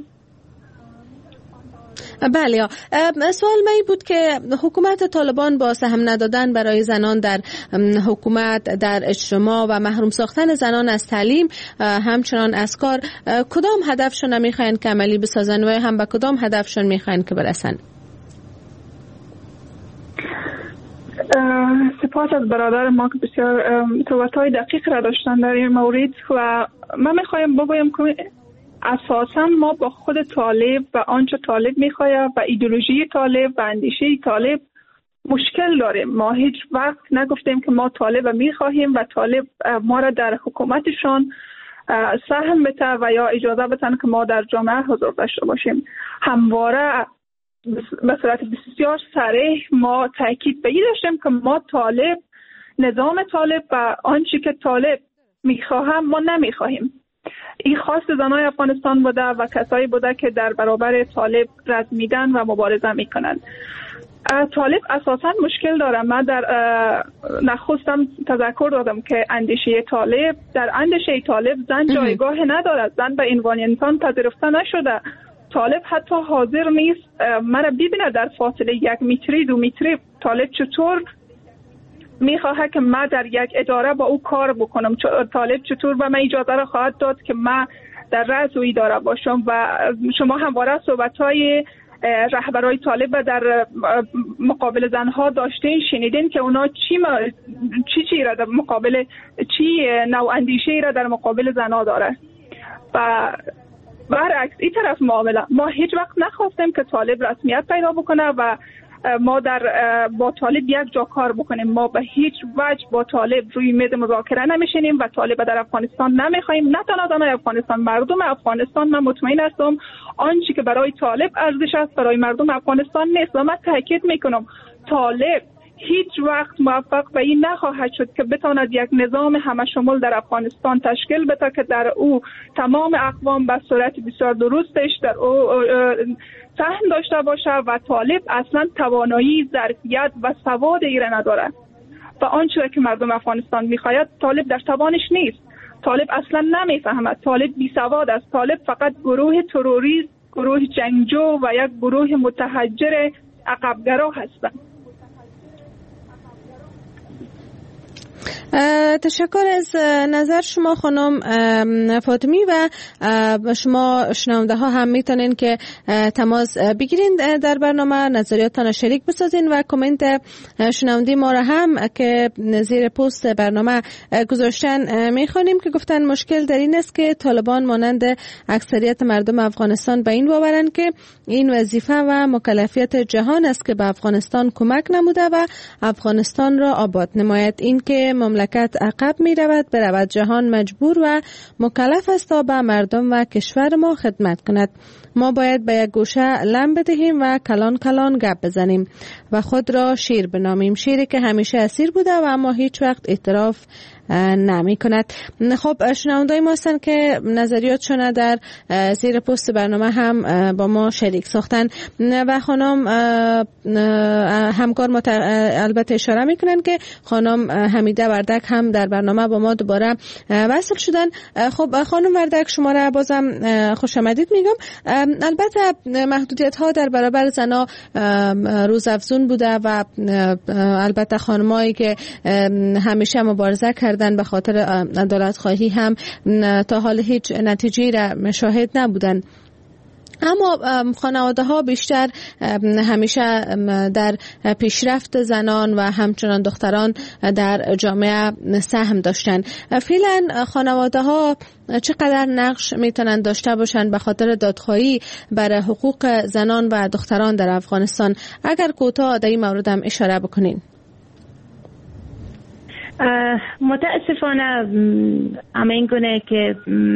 C: بله، سوال من بود که حکومت طالبان با سهم ندادن برای زنان در حکومت، در اجتماع و محروم ساختن زنان از تعلیم همچنان از کار، کدام هدفشون میخواین که عملی بسازن و هم به کدام هدفشون میخواین که برسن؟
D: سپاس از برادر ما که بسیار صحبت‌های دقیق را داشتن در این مورد و من میخوایم بگویم که اساساً ما با خود طالب و آنچه طالب میخواید و ایدئولوژی طالب و اندیشه طالب مشکل داریم. ما هیچ وقت نگفتیم که ما طالب میخواهیم و طالب ما را در حکومتشان سهم بده و یا اجازه بدن که ما در جامعه حضور داشته باشیم. همواره به صورت بسیار صریح ما تاکید به این داشتیم که ما طالب، نظام طالب و آنچه که طالب میخواهم ما نمیخواهیم. این خواست زنای افغانستان بوده و کسایی بوده که در برابر طالب رد میدن و مبارزه میکنن. طالب اساسا مشکل داره. من در نخستم تذکر دادم که اندیشه طالب، در اندیشه طالب زن جایگاه ندارد، زن به عنوان انسان پذیرفته نشده. طالب حتی حاضر نیست مرا ببینه در فاصله یک متری دو متری. طالب چطور میخواه که من در یک اداره با او کار بکنم؟ طالب چطور به من اجازه را خواهد داد که من در رأس او اداره باشم؟ و شما همواره صحبت‌های رهبرای طالب در مقابل زنها داشتین، شنیدین که اونا چی ما چی چی را در مقابل چی نوع اندیشه را در مقابل زنها داره. و برعکس این طرف معامله ما هیچ وقت نخواستیم که طالب رسمیت پیدا بکنه و ما در با طالب یک جا کار بکنیم. ما به هیچ وجه با طالب روی میز مذاکره نمیشینیم و طالب در افغانستان نمیخوایم. نه تنها زنان افغانستان، مردم افغانستان من مطمئن هستم آنچه که برای طالب ارزش است برای مردم افغانستان نیست. و من تاکید میکنم طالب هیچ وقت موفق به این نخواهد شد که بتواند یک نظام همه شمول در افغانستان تشکیل بده که در او تمام اقوام به صورت بسیار درستش در او سهم داشته باشه و طالب اصلا توانایی، ظرفیت و سواد ایره نداره و آنچه که مردم افغانستان میخواید طالب در توانش نیست. طالب اصلا نمیفهمد. طالب بی سواد است. طالب فقط گروه تروریست، گروه جنگجو و یک گروه متحجر عقبگرا هستند.
C: تشکر از نظر شما خانم فاطمی و شما شنونده ها هم میتونین که تماس بگیرین در برنامه، نظریاتتان شریک بسازین و کامنت شنونده ما را هم که زیر پست برنامه گذاشتن میخوانیم که گفتن مشکل در این است که طالبان مانند اکثریت مردم افغانستان به این باورند که این وظیفه و مکلفیت جهان است که به افغانستان کمک نموده و افغانستان را آباد نماید. این که مملکت عقب می رود برود، جهان مجبور و مکلف است تا به مردم و کشور ما خدمت کند. ما باید به یک گوشه لم بدهیم و کلان کلان گپ بزنیم و خود را شیر بنامیم، شیری که همیشه اسیر بوده و اما هیچ وقت اعتراف نمی کند. خب شنوندای ما هستن که نظریاتشون در زیر پست برنامه هم با ما شریک ساختن و خانم همکار ما البته اشاره میکنن که خانم حمیده وردک هم در برنامه با ما دوباره وصل شدن. خب خانم وردک، شما را بازم خوش آمدید میگم. البته محدودیت ها در برابر زنها روزافزون بوده و البته خانمایی که همیشه مبارزه کردن به خاطر عدالت خواهی هم تا حال هیچ نتیجه را شاهد نبودن. اما خانواده ها بیشتر همیشه در پیشرفت زنان و همچنان دختران در جامعه سهم داشتن. فعلا خانواده ها چقدر نقش میتونن داشته باشن به خاطر دادخواهی برای حقوق زنان و دختران در افغانستان؟ اگر کوتاه در این مورد هم اشاره بکنین.
B: متاسفانه همین گونه که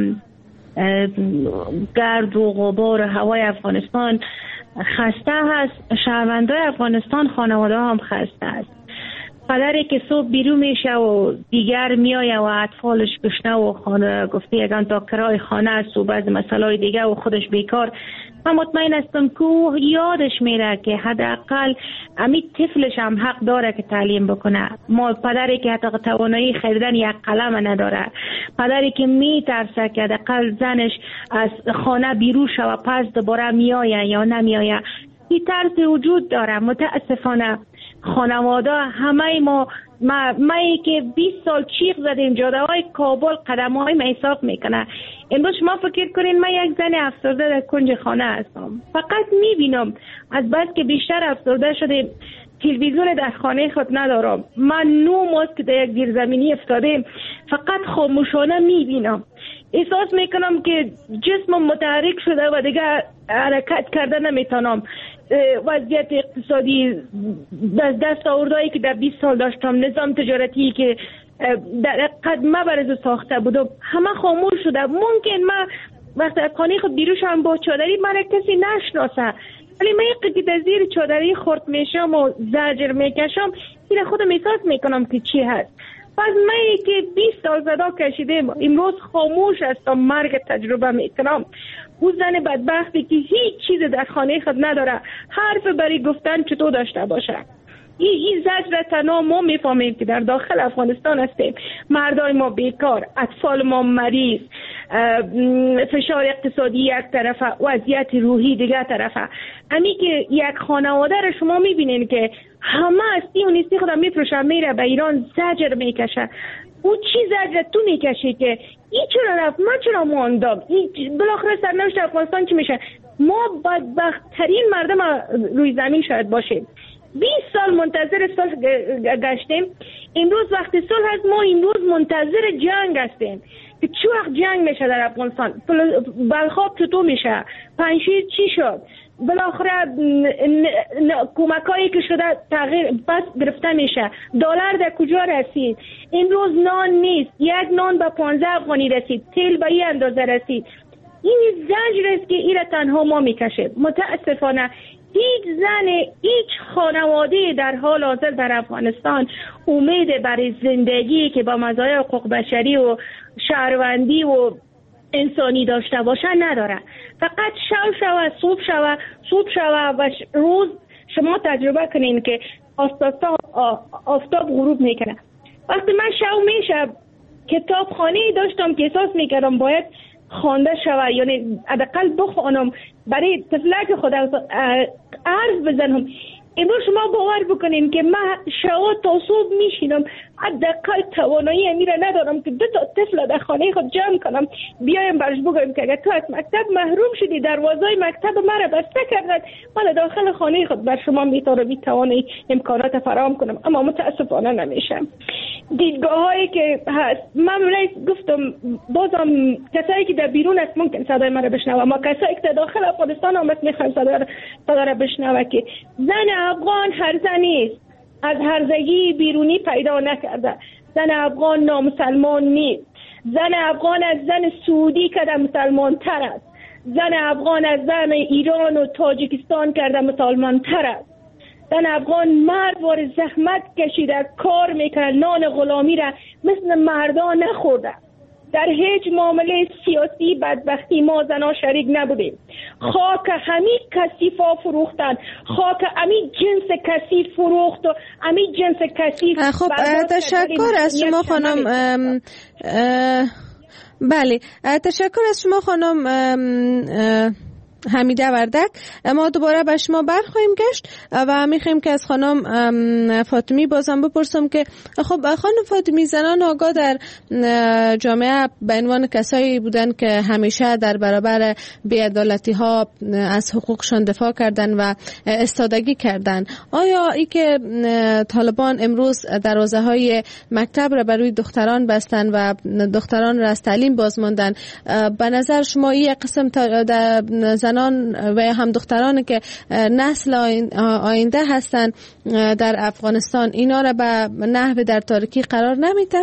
B: گرد و غبار هوای افغانستان خسته هست، شهروندای افغانستان خانواده هم خسته است. پدری که صبح بیرون میشه و دیگر میایه و اطفالش گشنه و خانه گفته یکان تا کرای خانه است و بعض مسائل دیگه و خودش بیکار. من مطمئن هستم که یادش میره که حداقل امی طفلش هم حق داره که تعلیم بکنه. ما پدری که حتی توانایی خریدن یک قلم نداره، پدری که میترسه که حداقل زنش از خانه بیرون شه و پس دوباره میایه یا نمیایه، این ترس وجود داره. متاسفانه خانواده همه ما ما مایی که بیست سال چیخ زدیم جاده های کابل قدم های میساق میکنه. امروز شما فکر کنین من یک زن افسرده در کنج خانه هستم، فقط میبینم از بس که بیشتر افسرده شدیم تلویزیون در خانه خود ندارم. من نو ماست که در یک زیرزمینی افتادیم، فقط خاموشانه میبینم. احساس میکنم که جسمم متحرک شده و دیگه حرکت کرده نمیتونم. وضعیت اقتصادی از دست آوردهایی که در بیست سال داشتم، نظام تجارتی که در قدمه برز ساخته بودم، همه خاموش شده. ممکن من وقتی از خانه خود بیرون شم با چادری من کسی نشناسه، ولی من یک که در زیر چادری خورد میشم و زجر میکشم، این خودم احساس میکنم که چی هست. پس من که بیست سال صدا کشیدم امروز خاموش هستم، مرگ تجربه میکنم. او زن بدبختی که هیچ چیز در خانه خود نداره، حرف برای گفتن چطور داشته باشه. این این زجر تنها ما میفهمیم که در داخل افغانستان هستیم، مردای ما بیکار، اطفال ما مریض، فشار اقتصادی یک طرفه، وضعیت روحی دیگه طرفه. امی که یک خانواده رو شما میبینین که همه استی و نیستی خودم میفروشن میره به ایران زجر میکشه. او چی زجر تو میکشی که این چرا رفت، من چرا ماندم، بالاخره سرنوشت افغانستان چی میشه؟ ما بدبخت‌ترین مردم روی زمین شاید باشیم. بیست سال منتظر صلح گشتیم، امروز وقتی صلح هست ما امروز منتظر جنگ هستیم که چه وقت جنگ میشه در افغانستان، بلخاب چطور میشه، پنجشیر چی شد، بالاخره کمکایی که شده تغییر پس گرفته میشه، دلار در کجا رسید؟ امروز نان نیست، یک نان به پانزده افغانی رسید، تیل به این اندازه رسید. این زجر است که ایره تنها ما میکشیم. متاسفانه هیچ زن، هیچ خانواده در حال حاضر در افغانستان امید برای زندگی که با مزایای حقوق بشری و شهروندی و انسانی داشته باشه نداره. فقط شو شو صبح شو صبح شو و روز شما تجربه کنین که آفتاب آفتاب غروب میکنه. وقتی من شو میشه کتابخانه داشتم که احساس میکردم باید خوانده شوه، یعنی حداقل بخوانم برای طفلک خود عرض بزنم. امروز شما باور بکنین که من شوا تا صبح میشینم، حداقل توانایی امیره ندارم که دو تا طفل در خانه خود جمع کنم بیایم برش بگویم که اگر تو از مکتب محروم شدی، دروازه مکتب مرا بسته کردن، من داخل خانه خود بر شما میتونم توانایی امکانات فراهم کنم، اما متاسفانه نمیشم. دیدگاه هایی که هست، من گفتم بازم کسایی که در بیرون است ممکن صدای مرا بشنوه، اما کسایی که داخل افغانستان هم میخوایم صدای را بشنوه که زن افغان هرزه نیست، از هرزگی بیرونی پیدا نکرده. زن افغان نامسلمان نیست. زن افغان از زن سعودی کرده مسلمان تر است. زن افغان از زن ایران و تاجیکستان کرده مسلمان تر است. زن افغان مرد وار زحمت کشیده، کار میکنه، نان غلامی را مثل مردان نخورده. در هیچ معامله سیاسی بدبختی ما زنها شریک نبودیم. خاک همین کثیفا فروختن، خاک همین جنس کثیف فروخت و همین جنس کثیف.
C: خب تشکر از شما خانم. بله تشکر از شما خانم حمیده وردک. ما دوباره به شما برخواهیم گشت و میخوایم که از خانم فاطمی بازم بپرسم که خب خانم فاطمی، زنان آگاه در جامعه به عنوان کسایی بودن که همیشه در برابر بی‌عدالتی ها از حقوقشان دفاع کردن و استادگی کردن. آیا ای که طالبان امروز دروازه های مکتب را برای دختران بستن و دختران را از تعلیم باز ماندن، به نظر شما این قسم زنان و هم دختران که نسل آینده هستند در افغانستان، اینا را به نحو در تاریکی قرار نمیده؟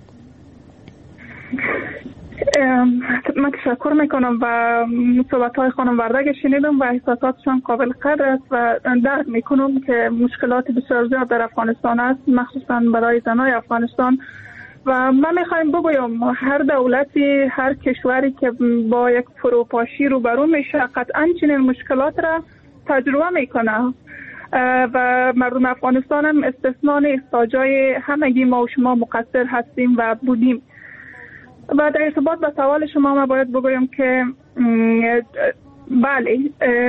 D: من تشکر میکنم و صحبت های خانم وردک شنیدم و احساساتشان قابل قدر است و درک میکنم که مشکلات بسیار زیاد در افغانستان است، مخصوصا برای زنای افغانستان. و من میخوایم بگویم هر دولتی، هر کشوری که با یک فروپاشی روبرو میشه قطعا چنین مشکلات را تجربه میکنه و مردم افغانستان هم استثناء نیست. تا جای همگی ما و شما مقصر هستیم و بودیم. و در ارتباط با سوال شما ما باید بگویم که بله،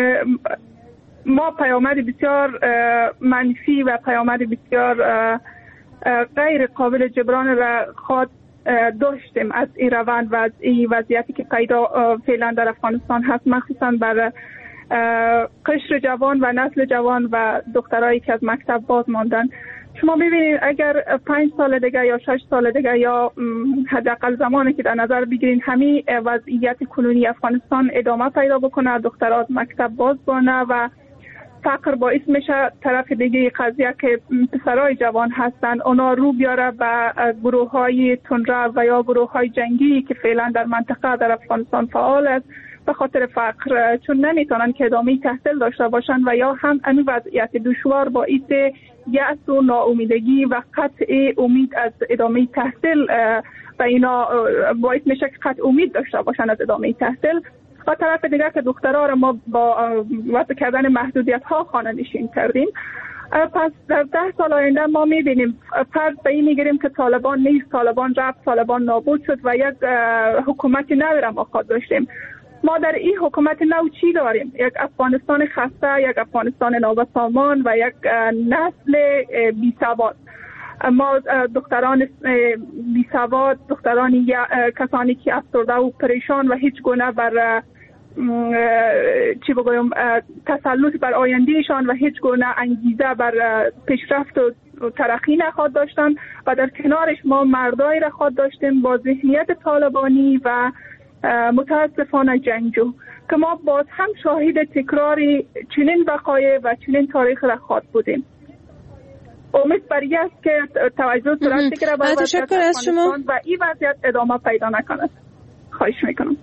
D: ما پیامد بسیار منفی و پیامد بسیار غیر قابل جبران را خود داشتیم از این روند و از این وضعیتی که پیدا فعلا در افغانستان هست، مخصوصا بر قشر جوان و نسل جوان و دخترایی که از مکتب باز ماندن. شما ببینید اگر پنج سال دیگه یا شش سال دیگه یا حداقل زمانی که در نظر بگیرین همین وضعیت کنونی افغانستان ادامه پیدا بکنه، دخترها از مکتب باز بانه و فقر باعث میشه طرف دیگه قضیه که پسرای جوان هستن اونا رو بیاره به گروه های تندرو و یا گروه های جنگی که فعلا در منطقه در افغانستان فعال است به خاطر فقر، چون نمیتونن که ادامه تحصیل داشته باشن و یا هم این وضعیت دشوار باعث یأس و ناامیدگی و قطع امید از ادامه تحصیل و اینا باعث میشه که قطع امید داشته باشن از ادامه تحصیل. و طرف دیگر که دخترها را ما با وضع کردن محدودیت ها خانه نشین کردیم. پس در ده سال آینده ما میبینیم فرض به این میگیریم که طالبان نیست، طالبان رفت، طالبان نابود شد و یک حکومتی نو را ما خود داشتیم. ما در این حکومت نو چی داریم؟ یک افغانستان خسته، یک افغانستان نابسامان و یک نسل بی سواد. ما دختران بی سواد، دختران کسانی که افسرده و پریشان و هیچ گونه بر چی بگویم تسلط بر آیندهشان و هیچ گونه انگیزه بر پیشرفت و ترقی نخواد داشتن و در کنارش ما مردایی را خود داشتیم با ذهنیت طالبانی و متاسفانه جنگجو که ما باز هم شاهد تکراری چنین وقایع و چنین تاریخ را خود بودیم. امید بر این است که توجه صورت بگیره و
C: تشکر از شما
D: و این وضعیت ادامه پیدا نکند. خواهش میکنم.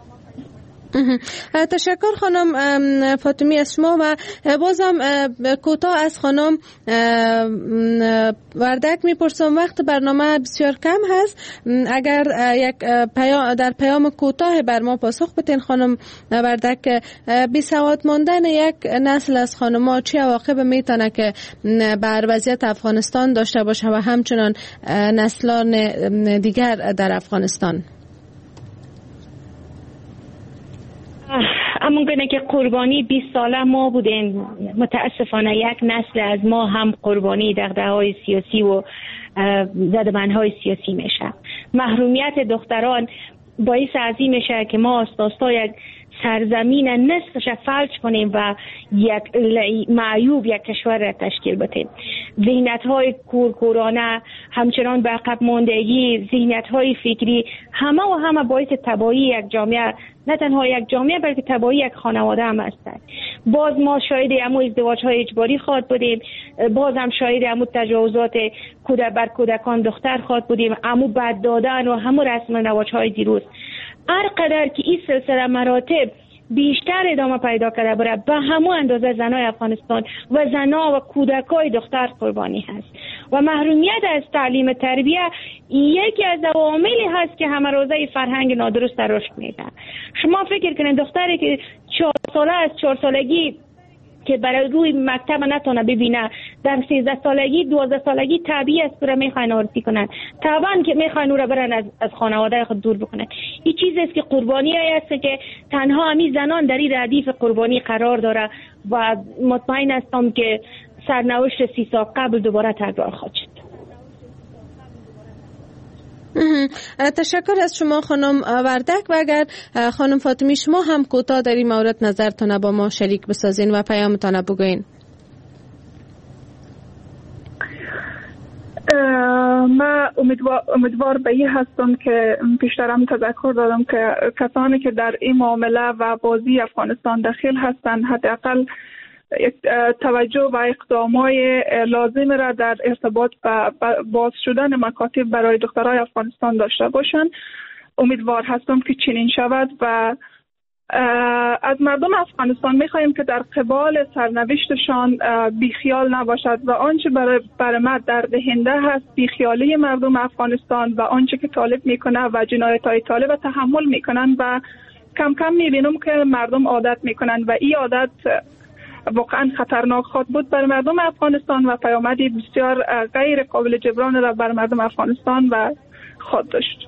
C: تشکر خانم فاطمی از شما و بازم کوتاه از خانم وردک میپرسم. وقت برنامه بسیار کم هست، اگر یک پیام در پیام کوتاه بر ما پاسخ بدین خانم وردک. بی سواد ماندن یک نسل از خانم‌ها چه عواقب میتونه که بر وضعیت افغانستان داشته باشه و همچنان نسلان دیگر در افغانستان؟
B: همونگونه که قربانی بیست ساله ما بودیم، متاسفانه یک نسل از ما هم قربانی دغدغه‌های سیاسی و زدبندهای سیاسی میشه. محرومیت دختران باعث از این میشه که ما اساسا یک سرزمین نصفش فلج کنیم و یک معیوب یک کشور را تشکیل بدیم. ذهنیت‌های کورکورانه، همچنان به عقب ماندگی، ذهنیت‌های فکری، همه و همه باعث تباهی یک جامعه، نه تنها یک جامعه بلکه تباهی یک خانواده هم هستند. باز ما شاهد امو ازدواج‌های اجباری خواهد بودیم، باز هم شاهد امو تجاوزات کودک بر کودکان دختر خواهد بودیم، امو بد دادن و همو رسم و رواج‌های دیروز. هر قدر که این سلسله مراتب بیشتر ادامه پیدا کرده بره، به همون اندازه زنای افغانستان و زنا و کودکای دختر قربانی هست و محرومیت از تعلیم تربیه یکی از عواملی هست که همه روزه فرهنگ نادرست رشد میده. شما فکر کنید دختری که چهار ساله از چهار سالگی که برای روی مکتب نتونه ببینه، در سیزده سالگی دوازده سالگی طبیعی است که میخواین آرسی کنن، طبعا که میخواین او را برن از, از خانواده خود دور بکنن. این چیزی است که قربانی است که تنها همین زنان در این ردیف قربانی قرار داره و مطمئن هستم که سرنوشت سی سال قبل دوباره تکرار خواهد شد.
C: تشکر از شما خانم وردک و اگر خانم فاطمی شما هم کوتاه در این مورد نظرتان با ما شریک بسازین و پیامتان بگوین.
D: من امیدوار, امیدوار به این هستم که پیشترم تذکر دادم که کسانی که در این معامله و بازی افغانستان داخل هستند حداقل توجه و اقدامای لازم را در ارتباط با باز شدن مکاتب برای دخترای افغانستان داشته باشند. امیدوار هستم که چنین شود و از مردم افغانستان میخواهیم که در قبال سرنوشتشان بیخیال نباشد و آنچه برای بر ما درددهنده هست بیخیالی مردم افغانستان و آنچه که طالب میکنه و جنایت‌های طالب تحمل میکنن و کم کم میبینم که مردم عادت میکنن و این عادت واقعا خطرناک خواهد بود بر مردم افغانستان و پیامدی بسیار غیر قابل جبران را بر مردم افغانستان و خواهد داشت.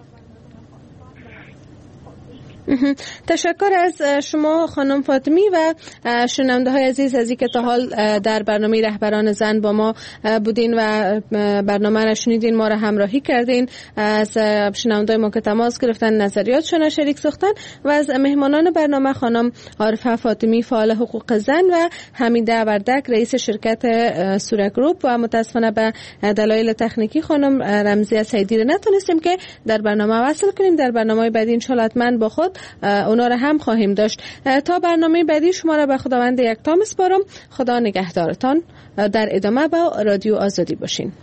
C: تشکر از شما خانم فاطمی و شنونده های عزیز از اینکه تا حال در برنامه رهبران زن با ما بودین و برنامه را شنیدین، ما را همراهی کردین، از شنونده ما که تماس گرفتن نظریاتشون شریک ساختن و از مهمانان برنامه خانم عارفه فاطمی فعال حقوق زن و حمیده وردک رئیس شرکت سوره گروپ و متاسفانه به دلایل تکنیکی خانم رمزیه سیدی را نتونستیم که در برنامه وصل کنیم. در برنامه بعدی ان شاء الله حتما با خود اونا را هم خواهیم داشت. تا برنامه بعدی شما را به خداوند یکتا میسپارم. خدا نگهدارتان. در ادامه با رادیو آزادی باشین.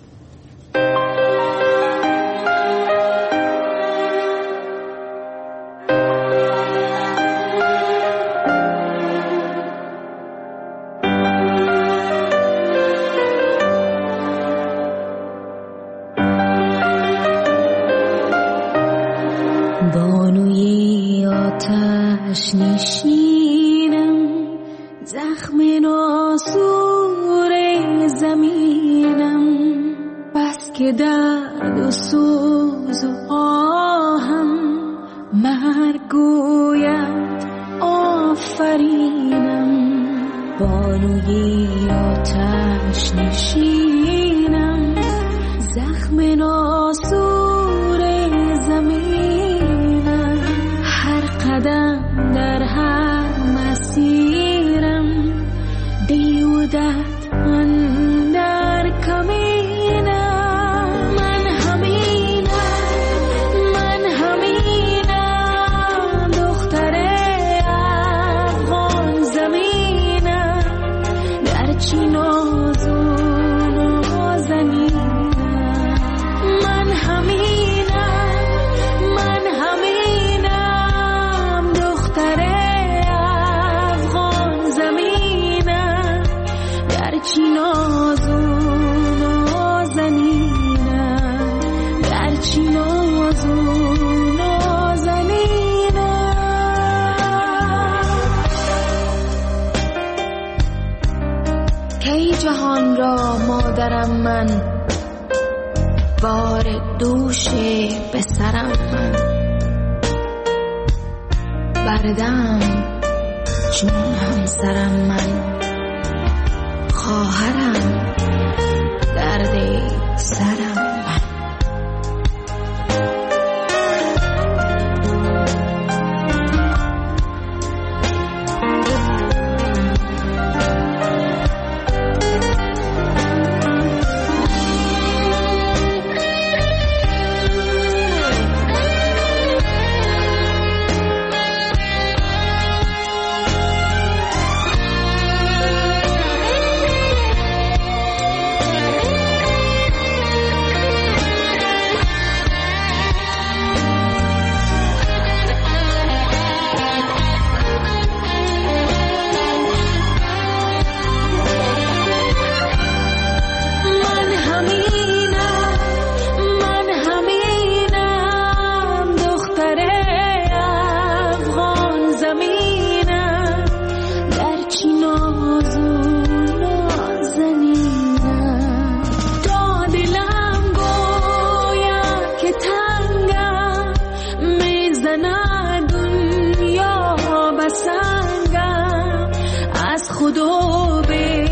N: نشینم زخم ناسور زمینم، بس که درد و سوز و آهم مرگ گوید آفرینم. بانوی آتش نشینم زخم ناسور زمینم، هر قدم در هر مسیرم دیودت اندر کمینم. من همینم من همینم دختر افغان زمینم، گرچه نازون و نازنینم. من همینم من همینم دختر افغان زمینم، گرچه نازون و نازنینم، گرچه نازون و نازنینم. کی جهان را مادرم من، بار دوش به سرم من، بردم چون همسرم من، خواهرم درد سرم من. be